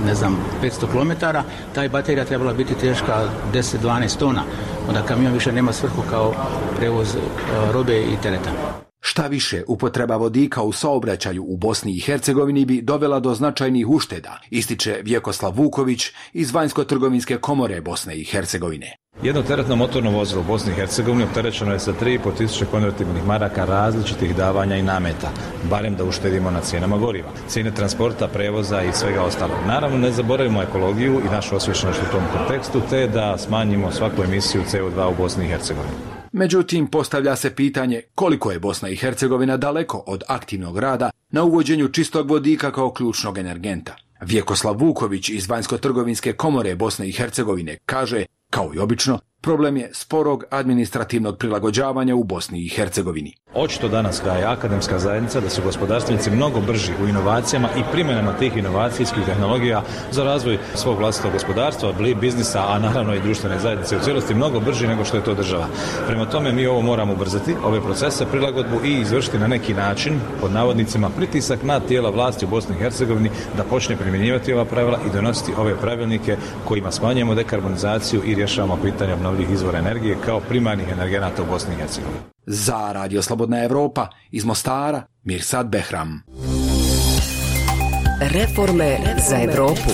500 km, taj baterija trebala biti teška 10-12 tona. Onda kamion više nema svrhu kao prevoz robe i tereta. Šta više, upotreba vodika u saobraćaju u Bosni i Hercegovini bi dovela do značajnih ušteda, ističe Vjekoslav Vuković iz Vanjsko-trgovinske komore Bosne i Hercegovine. Jedno teretno motorno vozilo u Bosni i Hercegovini opterećeno je sa 3.500 konvertibilnih maraka različitih davanja i nameta, barem da uštedimo na cijenama goriva, cijene transporta, prevoza i svega ostalog. Naravno, ne zaboravimo ekologiju i našu osvješćenost u tom kontekstu, te da smanjimo svaku emisiju CO2 u Bosni i Hercegovini. Međutim, postavlja se pitanje koliko je Bosna i Hercegovina daleko od aktivnog rada na uvođenju čistog vodika kao ključnog energenta. Vjekoslav Vuković iz Vanjsko-trgovinske komore Bosne i Hercegovine kaže, kao i obično, problem je sporog administrativnog prilagođavanja u Bosni i Hercegovini. Očito danas daje akademska zajednica da su gospodarstvenici mnogo brži u inovacijama i primjenama tih inovacijskih tehnologija za razvoj svog vlastitog gospodarstva, biznisa, a naravno i društvene zajednice u cijelosti mnogo brži nego što je to država. Prema tome mi ovo moramo ubrzati, ove procese, prilagodbu i izvršiti na neki način, pod navodnicima, pritisak na tijela vlasti u Bosni i Hercegovini da počne primjenjivati ova pravila i donositi ove pravilnike kojima smanjujemo dekarbonizaciju i rješavamo pitanje obnovljivih izvora energije kao primarnih energenata u Bosni i Hercegovini. Za Radio Slobodna Evropa iz Mostara, Mirsad Behram. Reforme za Evropu.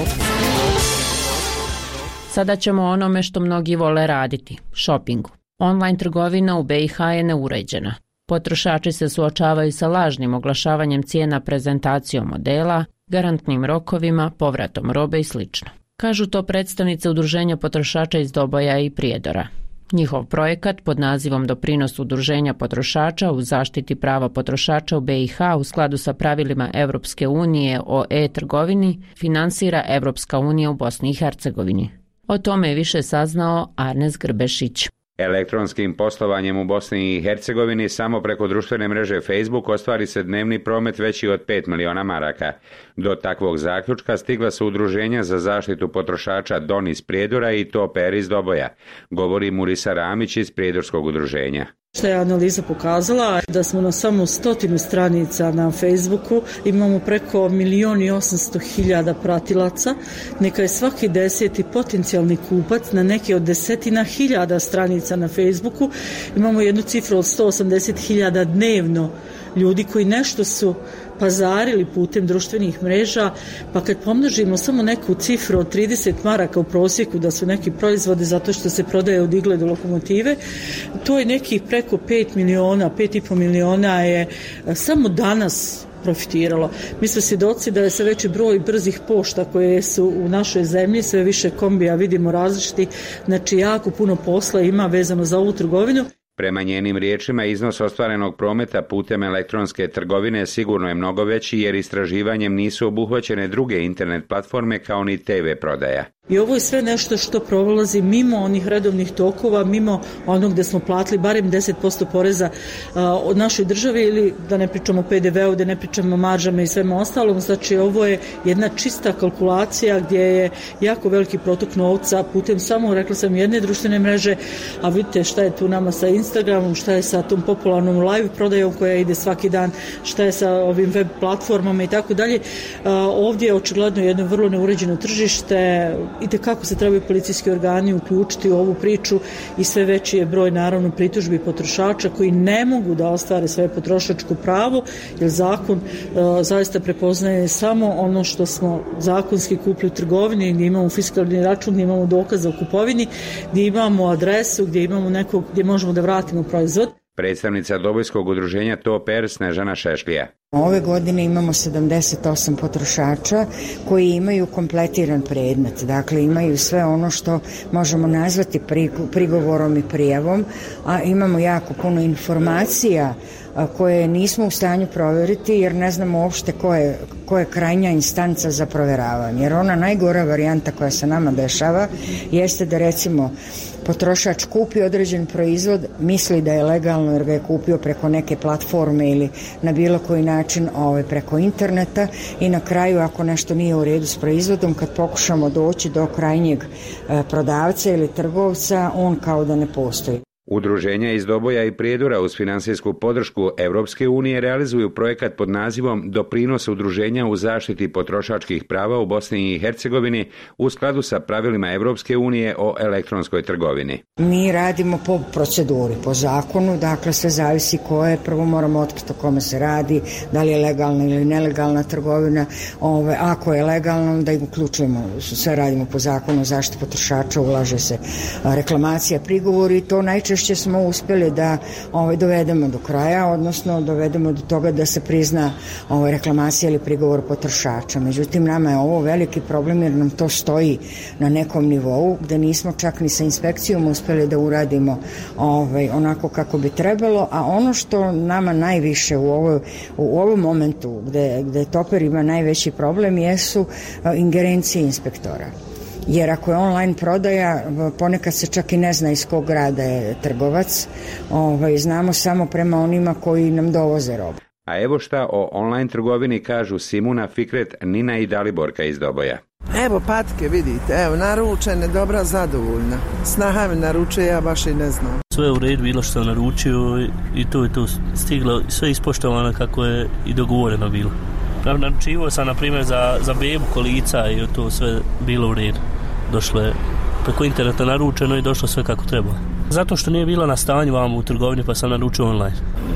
Sada ćemo o onome što mnogi vole raditi, šopingu. Online trgovina u BiH je neuređena. Potrošači se suočavaju sa lažnim oglašavanjem cijena, prezentacijom modela, garantnim rokovima, povratom robe i sl. Kažu to predstavnice Udruženja potrošača iz Doboja i Prijedora. Njihov projekat pod nazivom Doprinos udruženja potrošača u zaštiti prava potrošača u BiH u skladu sa pravilima Europske unije o e-trgovini finansira Europska unija u Bosni i Hercegovini. O tome je više saznao Arnes Grbešić. Elektronskim poslovanjem u Bosni i Hercegovini samo preko društvene mreže Facebook ostvari se dnevni promet veći od 5 miliona maraka. Do takvog zaključka stigla su udruženja za zaštitu potrošača Don iz Prijedora i Toper iz Doboja, govori Murisa Ramić iz Prijedorskog udruženja. Što je analiza pokazala da smo na samo 100 stranica na Facebooku, imamo preko 1.800.000 pratilaca, neka je svaki 10. potencijalni kupac na neke od 10.000 stranica na Facebooku, imamo jednu cifru od 180.000 dnevno ljudi koji nešto su pazarili putem društvenih mreža, pa kad pomnožimo samo neku cifru od 30 maraka u prosjeku da su neki proizvodi zato što se prodaje od igle do lokomotive, to je nekih preko 5,5 miliona je samo danas profitiralo. Mi smo svjedoci da je sve veći broj brzih pošta koje su u našoj zemlji, sve više kombija vidimo različiti, znači jako puno posla ima vezano za ovu trgovinu. Prema njenim riječima, iznos ostvarenog prometa putem elektronske trgovine sigurno je mnogo veći jer istraživanjem nisu obuhvaćene druge internet platforme kao ni TV prodaja. I ovo je sve nešto što prolazi mimo onih redovnih tokova, mimo onog gde smo platili barem 10% poreza od našoj države ili da ne pričamo o PDV-u, da ne pričamo o maržama i svema ostalom. Znači ovo je jedna čista kalkulacija gdje je jako veliki protok novca putem samo, rekla sam, jedne društvene mreže, a vidite šta je tu nama sa Instagramom, šta je sa tom popularnom live prodajom koja ide svaki dan, šta je sa ovim web platformama i tako dalje. Ovdje je očigledno jedno vrlo neuređeno tržište. I kako se trebaju policijski organi uključiti u ovu priču i sve veći je broj naravno pritužbi potrošača koji ne mogu da ostvare svoje potrošačko pravo jer zakon zaista prepoznaje samo ono što smo zakonski kupili u trgovini, gdje imamo fiskalni račun, gdje imamo dokaze o kupovini, gdje imamo adresu, gdje imamo nekog gdje možemo da vratimo proizvod. Predstavnica Dobojskog udruženja Toper Snežana Šešlija. Ove godine imamo 78 potrošača koji imaju kompletiran predmet, dakle imaju sve ono što možemo nazvati prigovorom i prijavom, a imamo jako puno informacija koje nismo u stanju provjeriti jer ne znamo uopšte ko je krajnja instanca za provjeravanje. Jer ona najgora varijanta koja se nama dešava jeste da recimo potrošač kupi određen proizvod, misli da je legalno jer ga je kupio preko neke platforme ili na bilo koji način preko interneta i na kraju ako nešto nije u redu s proizvodom, kad pokušamo doći do krajnjeg prodavca ili trgovca, on kao da ne postoji. Udruženja iz Doboja i Prijedora uz financijsku podršku Europske unije realizuju projekat pod nazivom Doprinos udruženja u zaštiti potrošačkih prava u Bosni i Hercegovini u skladu sa pravilima Europske unije o elektronskoj trgovini. Mi radimo po proceduri, po zakonu, dakle sve zavisi koje, prvo moramo otkriti o kome se radi, da li je legalna ili nelegalna trgovina, ako je legalno da ih uključujemo, sve radimo po zakonu o zaštiti potrošača, ulaže se reklamacija, prigovori i to najčešće smo uspjeli da dovedemo do kraja, odnosno dovedemo do toga da se prizna reklamacija ili prigovor potrošača. Međutim, nama je ovo veliki problem jer nam to stoji na nekom nivou gdje nismo čak ni sa inspekcijom uspjeli da uradimo onako kako bi trebalo, a ono što nama najviše u ovom momentu gdje Toper ima najveći problem jesu ingerencije inspektora. Jer ako je online prodaja, ponekad se čak i ne zna iz kog grada je trgovac, znamo samo prema onima koji nam dovoze robu. A evo šta o online trgovini kažu Simuna, Fikret, Nina i Daliborka iz Doboja. Evo patke, vidite, evo naručene, dobra, zadovoljna. Snaha me naručuje, ja baš i ne znam. Sve u redu bilo što sam naručio i to je to stiglo, sve ispoštovano kako je i dogovoreno bilo. Naručivao sam, na primjer, za bebu kolica i to sve bilo u redu. Došlo je preko interneta naručeno i došlo sve kako treba. Zato što nije bila na stanju vam u trgovini pa sam naručio online.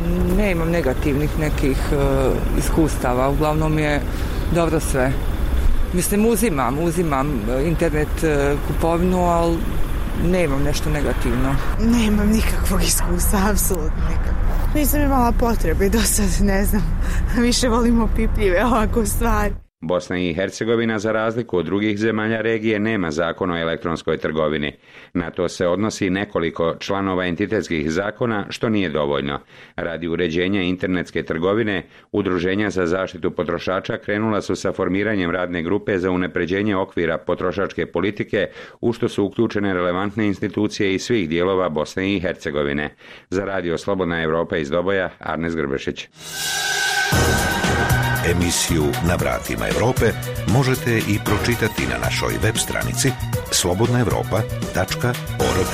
Ne imam negativnih nekih iskustava, uglavnom je dobro sve. Mislim, uzimam internet kupovinu, ali nemam nešto negativno. Nemam nikakvog iskustva, apsolutno nikakvog. Nisam imala potrebe do sad, ne znam, više volimo pipljive ovako stvari. Bosna i Hercegovina, za razliku od drugih zemalja regije, nema zakon o elektronskoj trgovini. Na to se odnosi nekoliko članova entitetskih zakona, što nije dovoljno. Radi uređenja internetske trgovine, udruženja za zaštitu potrošača krenula su sa formiranjem radne grupe za unapređenje okvira potrošačke politike, u što su uključene relevantne institucije iz svih dijelova Bosne i Hercegovine. Za Radio Slobodna Evropa iz Doboja, Arnes Grbešić. Emisiju Na vratima Europe možete i pročitati na našoj web stranici slobodnaevropa.org.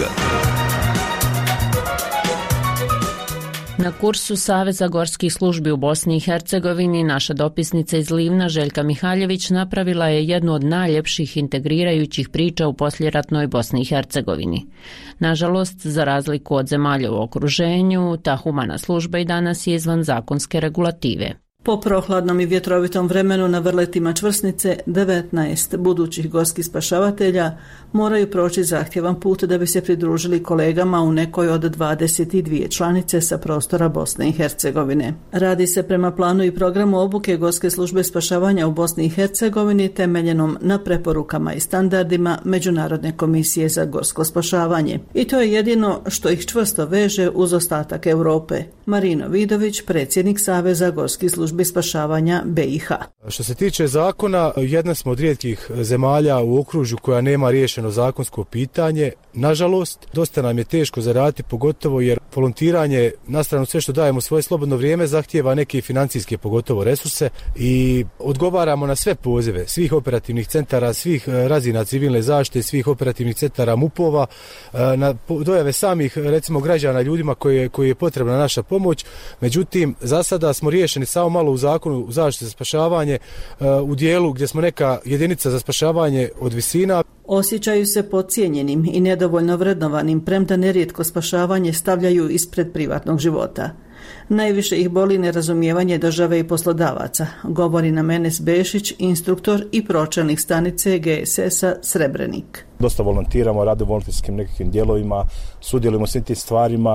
Na kursu Saveza gorskih službi u Bosni i Hercegovini naša dopisnica iz Livna Željka Mihaljević napravila je jednu od najljepših integrirajućih priča u posljeratnoj Bosni i Hercegovini. Nažalost, za razliku od zemalja u okruženju, ta humana služba i danas je izvan zakonske regulative. Po prohladnom i vjetrovitom vremenu na vrletima Čvrsnice, 19 budućih gorskih spašavatelja moraju proći zahtjevan put da bi se pridružili kolegama u nekoj od 22 članice sa prostora Bosne i Hercegovine. Radi se prema planu i programu obuke Gorske službe spašavanja u Bosni i Hercegovini temeljenom na preporukama i standardima Međunarodne komisije za gorsko spašavanje. I to je jedino što ih čvrsto veže uz ostatak Europe. Marino Vidović, predsjednik Saveza gorskih službi spašavanja BiH. Što se tiče zakona, jedna smo od rijetkih zemalja u okružju koja nema riješeno zakonsko pitanje. Nažalost, dosta nam je teško zaraditi, pogotovo jer volontiranje, na stranu sve što dajemo svoje slobodno vrijeme, zahtijeva neke financijske pogotovo resurse i odgovaramo na sve pozive svih operativnih centara, svih razina civilne zaštite, svih operativnih centara MUP-ova, na dojave samih recimo građana, ljudima koji je potrebna naša pomoć. Međutim, za sada smo riješeni samo malo u zakonu u zaštiti za spašavanje u dijelu gdje smo neka jedinica za spašavanje od visina. Osjećaju se podcijenjenim i nedovoljno vrednovanim, premda nerijetko spašavanje stavljaju ispred privatnog života. Najviše ih boli nerazumijevanje države i poslodavaca, govori nam Enes Bešić, instruktor i pročelnik stanice GSS-a Srebrenik. Dosta volontiramo, radimo u volonterskim nekakvim dijelovima, sudjelujemo svim tim stvarima,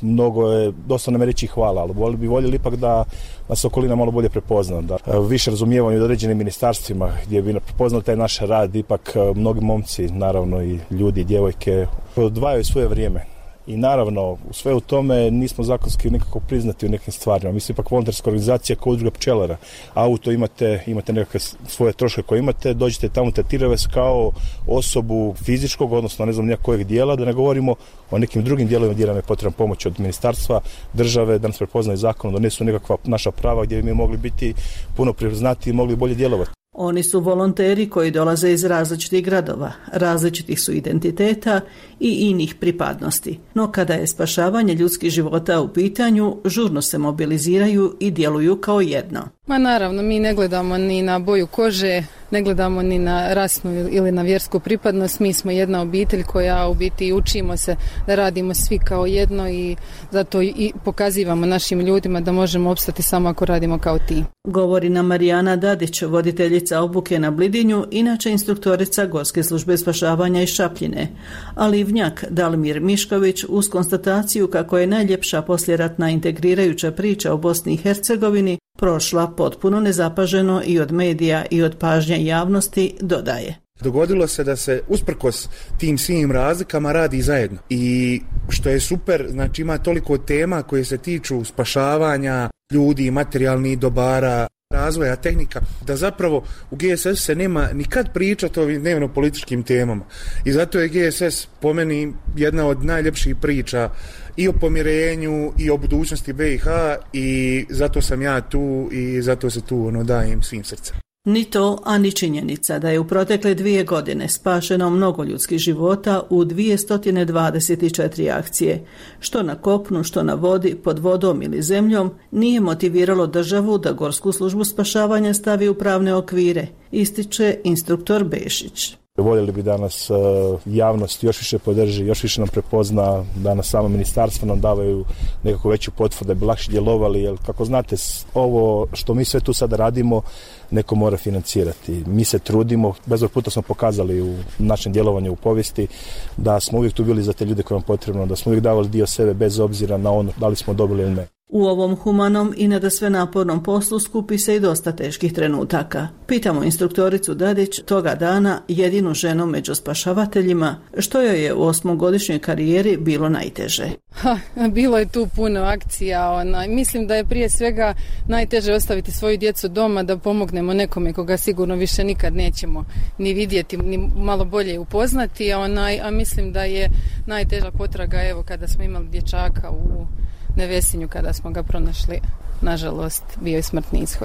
dosta nam je reći hvala, ali bi voljeli ipak da nas okolina malo bolje prepozna, da više razumijevamo u određenim ministarstvima gdje bi prepoznali taj naš rad, ipak mnogi momci, naravno i ljudi, djevojke, odvajaju svoje vrijeme. I naravno, u sve u tome nismo zakonski nekako priznati u nekim stvarima. Mi smo ipak volonterska organizacija kao udruga pčelara. Auto imate nekakve svoje troške koje imate, dođete tamo, tretiraju vas kao osobu fizičkog, odnosno ne znam nijakojeg dijela, da ne govorimo o nekim drugim dijelovima gdje nam je potrebna pomoć od ministarstva, države, da nas prepoznaju zakonom, donesu nekakva naša prava gdje bi mi mogli biti puno priznati i mogli bolje djelovati. Oni su volonteri koji dolaze iz različitih gradova, različitih su identiteta i inih pripadnosti. No kada je spašavanje ljudskih života u pitanju, žurno se mobiliziraju i djeluju kao jedno. Ma naravno, mi ne gledamo ni na boju kože, ne gledamo ni na rasnu ili na vjersku pripadnost. Mi smo jedna obitelj koja u biti učimo se da radimo svi kao jedno i zato i pokazivamo našim ljudima da možemo opstati samo ako radimo kao tim. Govori nam Marijana Dadić, voditeljica obuke na Blidinju, inače instruktorica Gorske službe spašavanja iz Šapljine. A Livnjak Dalmir Mišković uz konstataciju kako je najljepša posljeratna integrirajuća priča o Bosni i Hercegovini prošla potpuno nezapaženo i od medija i od pažnje javnosti, dodaje. Dogodilo se da se usprkos tim svim razlikama radi zajedno. I što je super, znači ima toliko tema koje se tiču spašavanja ljudi, materijalnih dobara, razvoja tehnika, da zapravo u GSS se nema nikad pričati o dnevno političkim temama. I zato je GSS po meni jedna od najljepših priča i o pomirenju i o budućnosti BiH i zato sam ja tu i zato se tu dajem svim srcem. Ni to, a ni činjenica da je u protekle 2 godine spašeno mnogo ljudskih života u 224 akcije, što na kopnu, što na vodi, pod vodom ili zemljom, nije motiviralo državu da Gorsku službu spašavanja stavi u pravne okvire, ističe instruktor Bešić. Voljeli bi da nas javnost još više podrži, još više nam prepozna, da nas samo ministarstvo nam davaju nekako veću potvrdu da bi lakše djelovali, jer kako znate, ovo što mi sve tu sada radimo, neko mora financirati. Mi se trudimo, bezbroj puta smo pokazali u našem djelovanju u povijesti da smo uvijek tu bili za te ljude koje nam potrebno, da smo uvijek davali dio sebe bez obzira na ono da li smo dobili ili ne. U ovom humanom i nadasve napornom poslu skupi se i dosta teških trenutaka. Pitamo instruktoricu Dadić, toga dana jedinu ženu među spašavateljima, što joj je u 8-godišnjoj karijeri bilo najteže. Bilo je tu puno akcija. Mislim da je prije svega najteže ostaviti svoju djecu doma da pomognemo nekome koga sigurno više nikad nećemo ni vidjeti, ni malo bolje upoznati. A mislim da je najteža potraga, evo, kada smo imali dječaka u Nevesinju, kada smo ga pronašli, nažalost, bio je smrtni ishod.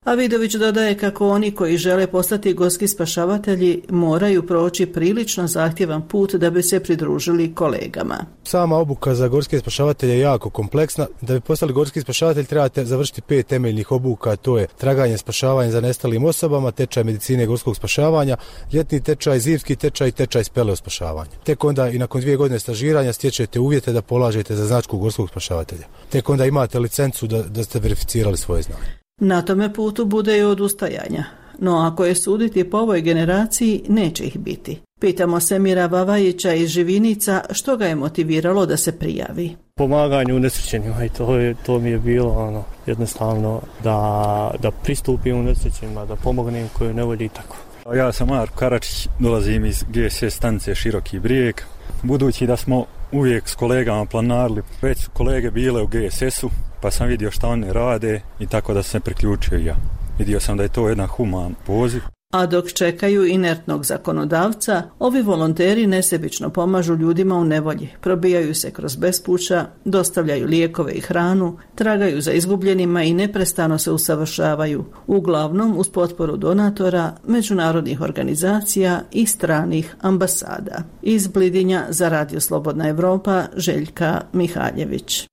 A Vidović dodaje kako oni koji žele postati gorski spašavatelji moraju proći prilično zahtjevan put da bi se pridružili kolegama. Sama obuka za gorske spašavatelje je jako kompleksna. Da bi postali gorski spašavatelj trebate završiti 5 temeljnih obuka, to je traganje, spašavanje za nestalim osobama, tečaj medicine gorskog spašavanja, ljetni tečaj, zimski tečaj i tečaj speleo spašavanja. Tek onda i nakon 2 godine stažiranja stječete uvjete da polažete za značku gorskog spašavatelja. Tek onda imate licencu da ste verificirali svoje znanje. Na tome putu bude i odustajanja, no ako je suditi po ovoj generaciji, neće ih biti. Pitamo se Mira Vavajića iz Živinica što ga je motiviralo da se prijavi. Pomaganje unesrećenima i to mi je bilo jednostavno da pristupim unesrećenima, da pomognem koju ne volji i tako. Ja sam Marko Karačić, dolazim iz GSS stanice Široki Brijeg. Budući da smo uvijek s kolegama planarili, već su kolege bile u GSS-u, pa sam vidio šta one rade i tako da sam se priključio i ja. Vidio sam da je to jedan human poziv. A dok čekaju inertnog zakonodavca, ovi volonteri nesebično pomažu ljudima u nevolji, probijaju se kroz bespuća, dostavljaju lijekove i hranu, tragaju za izgubljenima i neprestano se usavršavaju, uglavnom uz potporu donatora, međunarodnih organizacija i stranih ambasada. Iz Blidinja za Radio Slobodna Evropa, Željka Mihaljević.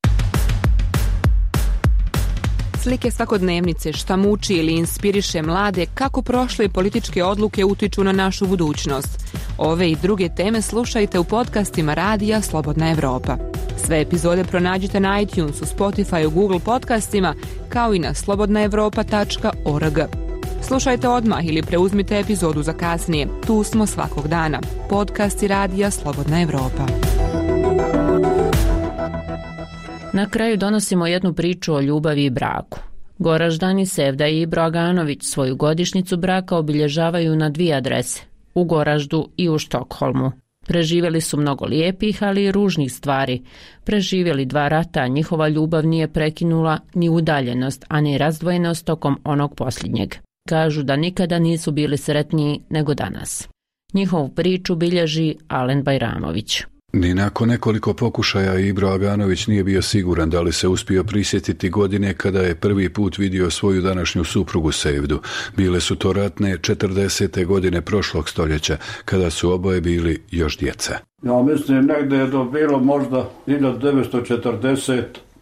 Slike svakodnevnice, šta muči ili inspiriše mlade, kako prošle političke odluke utiču na našu budućnost. Ove i druge teme slušajte u podcastima Radija Slobodna Evropa. Sve epizode pronađite na iTunesu, Spotify, Google podcastima, kao i na slobodnaevropa.org. Slušajte odmah ili preuzmite epizodu za kasnije. Tu smo svakog dana. Podcasti Radija Slobodna Evropa. Na kraju donosimo jednu priču o ljubavi i braku. Goraždani Sevda i Ibro Aganović svoju godišnjicu braka obilježavaju na 2 adrese, u Goraždu i u Štokholmu. Preživjeli su mnogo lijepih, ali i ružnih stvari. Preživjeli 2 rata, a njihova ljubav nije prekinula ni udaljenost, a ni razdvojenost tokom onog posljednjeg. Kažu da nikada nisu bili sretniji nego danas. Njihovu priču bilježi Alen Bajramović. Ni nakon nekoliko pokušaja Ibro Aganović nije bio siguran da li se uspio prisjetiti godine kada je prvi put vidio svoju današnju suprugu Sevdu. Bile su to ratne 40. godine prošlog stoljeća, kada su oboje bili još djeca. Ja mislim negdje je to bilo možda 1943.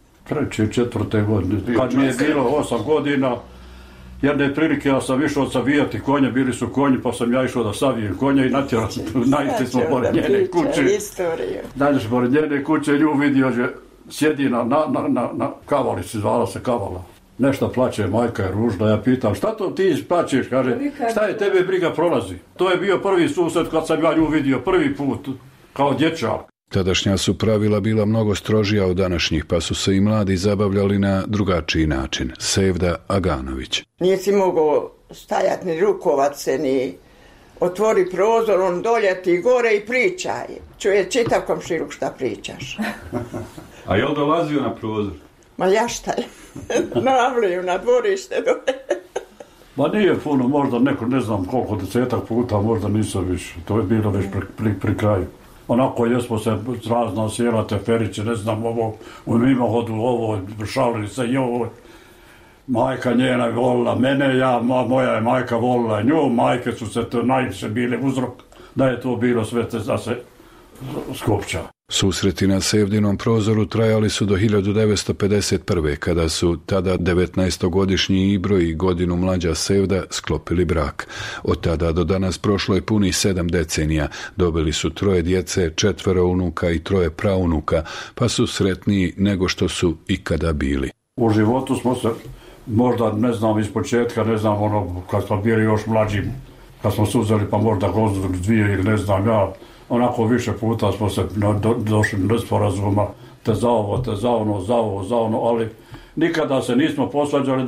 4. godine, kad mi je bilo 8 godina. Jedne prilike ja sam išao savijati konje, bili su konji, pa sam ja išao da savijem konje i natjerao, naišli smo pored njene kuće. Dalješ pored njene kuće, nju vidio že sjedi na kavalici, zvala se kavala. Nešto plaće, majka je ružna, ja pitam, šta to ti plaćeš, kaže, šta je tebe briga prolazi. To je bio prvi susret kad sam ja nju vidio, prvi put, kao dječak. Tadašnja su pravila bila mnogo strožija od današnjih, pa su se i mladi zabavljali na drugačiji način. Sevda Aganović. Nije si mogao stajati, ni rukovat se, ni otvori prozor, on doljeti gore i pričaj. Čuje čitav komšiluk šta pričaš. A je on dolazio na prozor? Ma ljaštaj, navliju na dvorište dole. Ma nije puno, možda neko, ne znam koliko, 10 puta, možda nisam više. To je bilo već pri kraju. Onako jesmo se razna sjela, teferiće, ne znam, ovo, u mimohodu, ovo, šalili se i ovo. Majka njena je volila mene, moja je majka volila nju, majke su se to najviše bile uzrok da je to bilo sve te da se skopča. Susreti na Sevdinom prozoru trajali su do 1951. kada su tada 19-godišnji Ibro i godinu mlađa Sevda sklopili brak. Od tada do danas prošlo je punih 7 decenija. Dobili su 3 djece, 4 unuka i 3 praunuka, pa su sretniji nego što su ikada bili. U životu smo se, možda ne znam iz početka, ne znam kad smo bili još mlađi, kad smo suzeli pa možda godinu 2 ili ne znam ja, onako više puta smo se došli do sporazuma, te za ovo, te za ono, ali nikada se nismo posvađali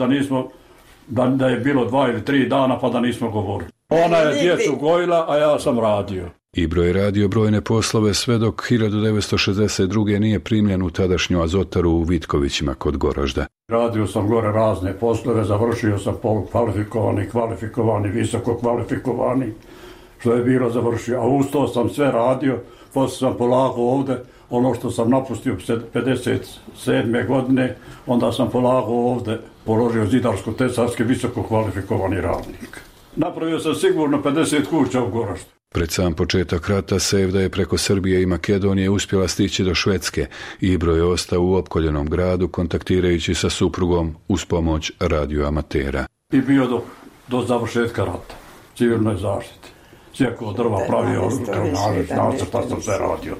da je bilo 2 ili 3 dana pa da nismo govorili. Ona je djecu gojila, a ja sam radio. Ibro je radio brojne poslove sve dok 1962. nije primljen u tadašnju Azotaru u Vitkovićima kod Goražda. Radio sam gore razne poslove, završio sam kvalifikovani, visoko kvalifikovani, što je bilo završio. A uz to sam sve radio, poslije sam polagao ovdje ono što sam napustio 57. godine, onda sam polagao ovde, položio zidarsko-tesarski visoko kvalifikovani radnik. Napravio sam sigurno 50 kuća u Goraždu. Pred sam početak rata Sevda je preko Srbije i Makedonije uspjela stići do Švedske. Ibro je ostao u opkoljenom gradu kontaktirajući sa suprugom uz pomoć radioamatera. I bio do završetka rata, civilnoj zaštiti. Sjekao drva, pravio nacrta sam sve radio.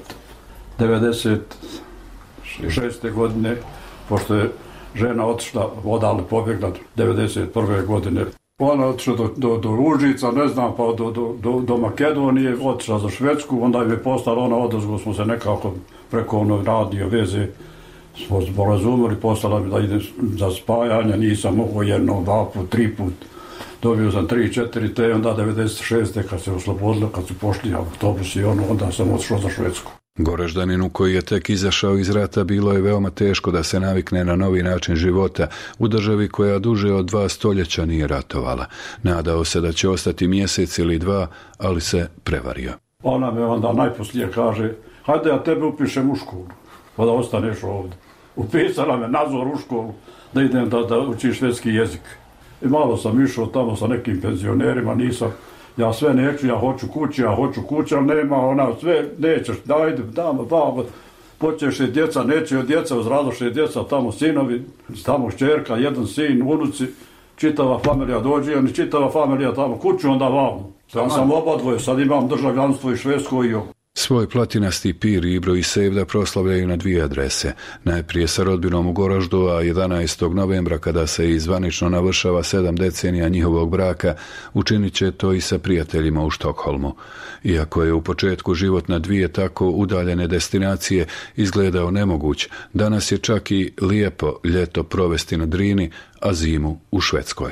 96. godine, pošto je žena otišla, odale pobjegla 91. godine. Ona otišla do Užica, ne znam, pa do Makedonije, otišla za Švedsku, onda je postala ona odozgo, smo se nekako preko ono radio veze smo sporazumili, postala mi da idem za spajanje, nisam mogao jedno, dva put, tri put. Dobio sam 3-4 te, onda 96. kad se oslobodilo, kad su pošli autobusi, onda sam otišao za Švedsku. Goraždaninu koji je tek izašao iz rata bilo je veoma teško da se navikne na novi način života u državi koja duže od 2 stoljeća nije ratovala. Nadao se da će ostati mjesec ili 2, ali se prevario. Ona me onda najposlije kaže, hajde ja tebe upišem u školu, pa da ostaneš ovdje. Upisala me nazor u školu, da idem da učim švedski jezik. I malo sam išao tamo sa nekim penzionerima, nisam, ja sve neću, ja hoću kući, ali nema ona, sve nećeš, dajde, damo, počeše djeca, neće od djeca, uzradoše djeca, tamo sinovi, tamo šćerka, jedan sin, unuci, čitava familija dođe, oni čitava familija tamo, kuću onda vamo. Ja sam obadvoje, sad imam državljanstvo i švedsko i ovo. Svoj platinasti pir Ibro i Sevda proslavljaju na 2 adrese. Najprije sa rodbinom u Goraždu, a 11. novembra, kada se i zvanično navršava 7 decenija njihovog braka, učinit će to i sa prijateljima u Štokholmu. Iako je u početku život na 2 tako udaljene destinacije izgledao nemoguć, danas je čak i lijepo ljeto provesti na Drini, a zimu u Švedskoj.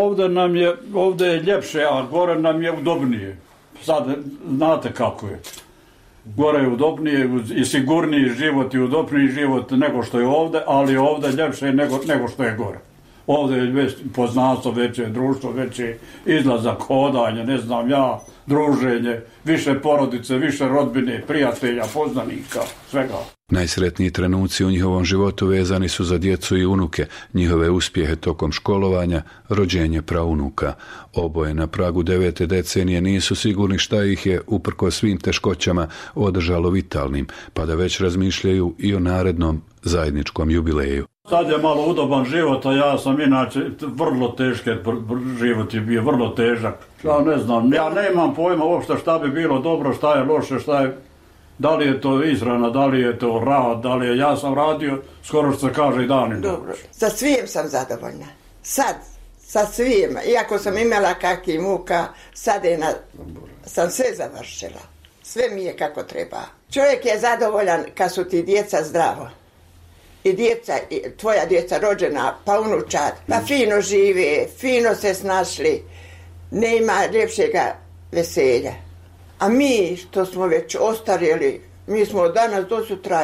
Ovdje je ljepše, a gore nam je udobnije. Sad znate kako je. Gore je udobnije i sigurniji život i udobniji život nego što je ovdje, ali ovdje ljepše nego što je gore. Ovdje je poznanstvo veće, društvo veće, izlazak, hodanje, ne znam ja, druženje, više porodice, više rodbine, prijatelja, poznanika, svega. Najsretniji trenuci u njihovom životu vezani su za djecu i unuke, njihove uspjehe tokom školovanja, rođenje praunuka. Oboje na pragu 9. decenije nisu sigurni šta ih je, uprkos svim teškoćama, održalo vitalnim, pa da već razmišljaju i o narednom zajedničkom jubileju. Sad je malo udoban život, a ja sam inače vrlo teški, život je bio vrlo težak. Ja ne znam, ja nemam pojma uopšte šta bi bilo dobro, šta je loše, šta je... Da li je to izrana, da li je to rad, da li je... Ja sam radio, skoro što se kaže i danima. Dobro, sa svim sam zadovoljna. Sad, sa svim. Iako sam imala kakvi muka, sad sam sve završila. Sve mi je kako treba. Čovjek je zadovoljan kad su ti djeca zdravo. I djeca, tvoja djeca rođena, pa unučad, pa fino žive, fino se snašli. Nema ljepšega veselja. A mi što smo već ostarjeli, mi smo od danas do sutra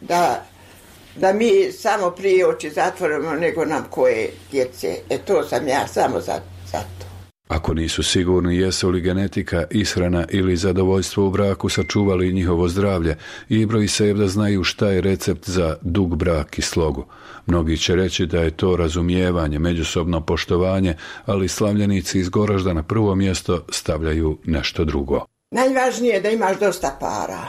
da mi samo prije oči zatvorimo nego nam koje djece. To sam ja samo za to. Ako nisu sigurni jesu li genetika, ishrana ili zadovoljstvo u braku sačuvali njihovo zdravlje, Ibro i Sevda znaju šta je recept za dug brak i slogu. Mnogi će reći da je to razumijevanje, međusobno poštovanje, ali slavljenici iz Goražda na prvo mjesto stavljaju nešto drugo. Najvažnije je da imaš dosta para.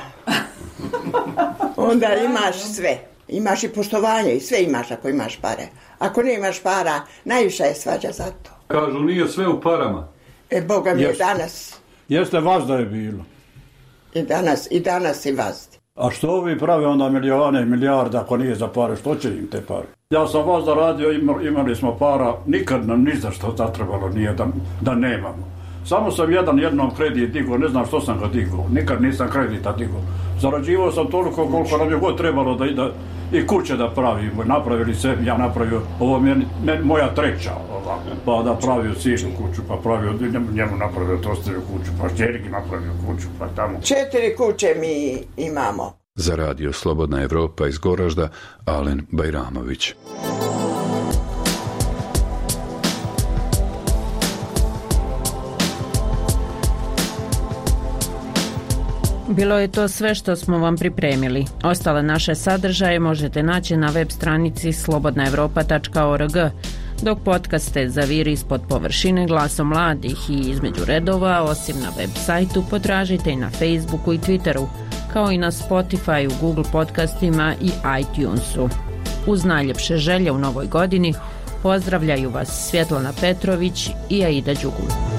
Onda imaš sve. Imaš i poštovanje i sve imaš ako imaš pare. Ako ne imaš para, najviše je svađa za to. Kažu, nije sve u parama. Boga mi je danas. Jeste vazda je bilo. I danas i vazdi. A što ovi prave onda milijone i milijarde ako nije za pare, što će im te pare? Ja sam vazda radio, imali smo para, nikad nam ništa što zatrebalo nije da nemamo. Samo sam jednom kredit digao, ne znam što sam ga digao, nikad nisam kredita digao. Zarađivao sam toliko koliko nam je god trebalo da i kuće da pravimo. Napravili se, ja napravio, ovo je moja treća, pa da pravio sinu kuću, pa pravio, njemu napravio tostavio kuću, pa šćerki napravio kuću, pa tamo. 4 kuće mi imamo. Za radio Slobodna Evropa iz Goražda, Alen Bajramović. Bilo je to sve što smo vam pripremili. Ostale naše sadržaje možete naći na web stranici slobodnaevropa.org, dok podcaste Zaviri ispod površine glasom mladih i između redova, osim na web sajtu, potražite i na Facebooku i Twitteru, kao i na Spotify, Google podcastima i iTunesu. Uz najljepše želje u novoj godini pozdravljaju vas Svjetlana Petrović i Aida Đugum.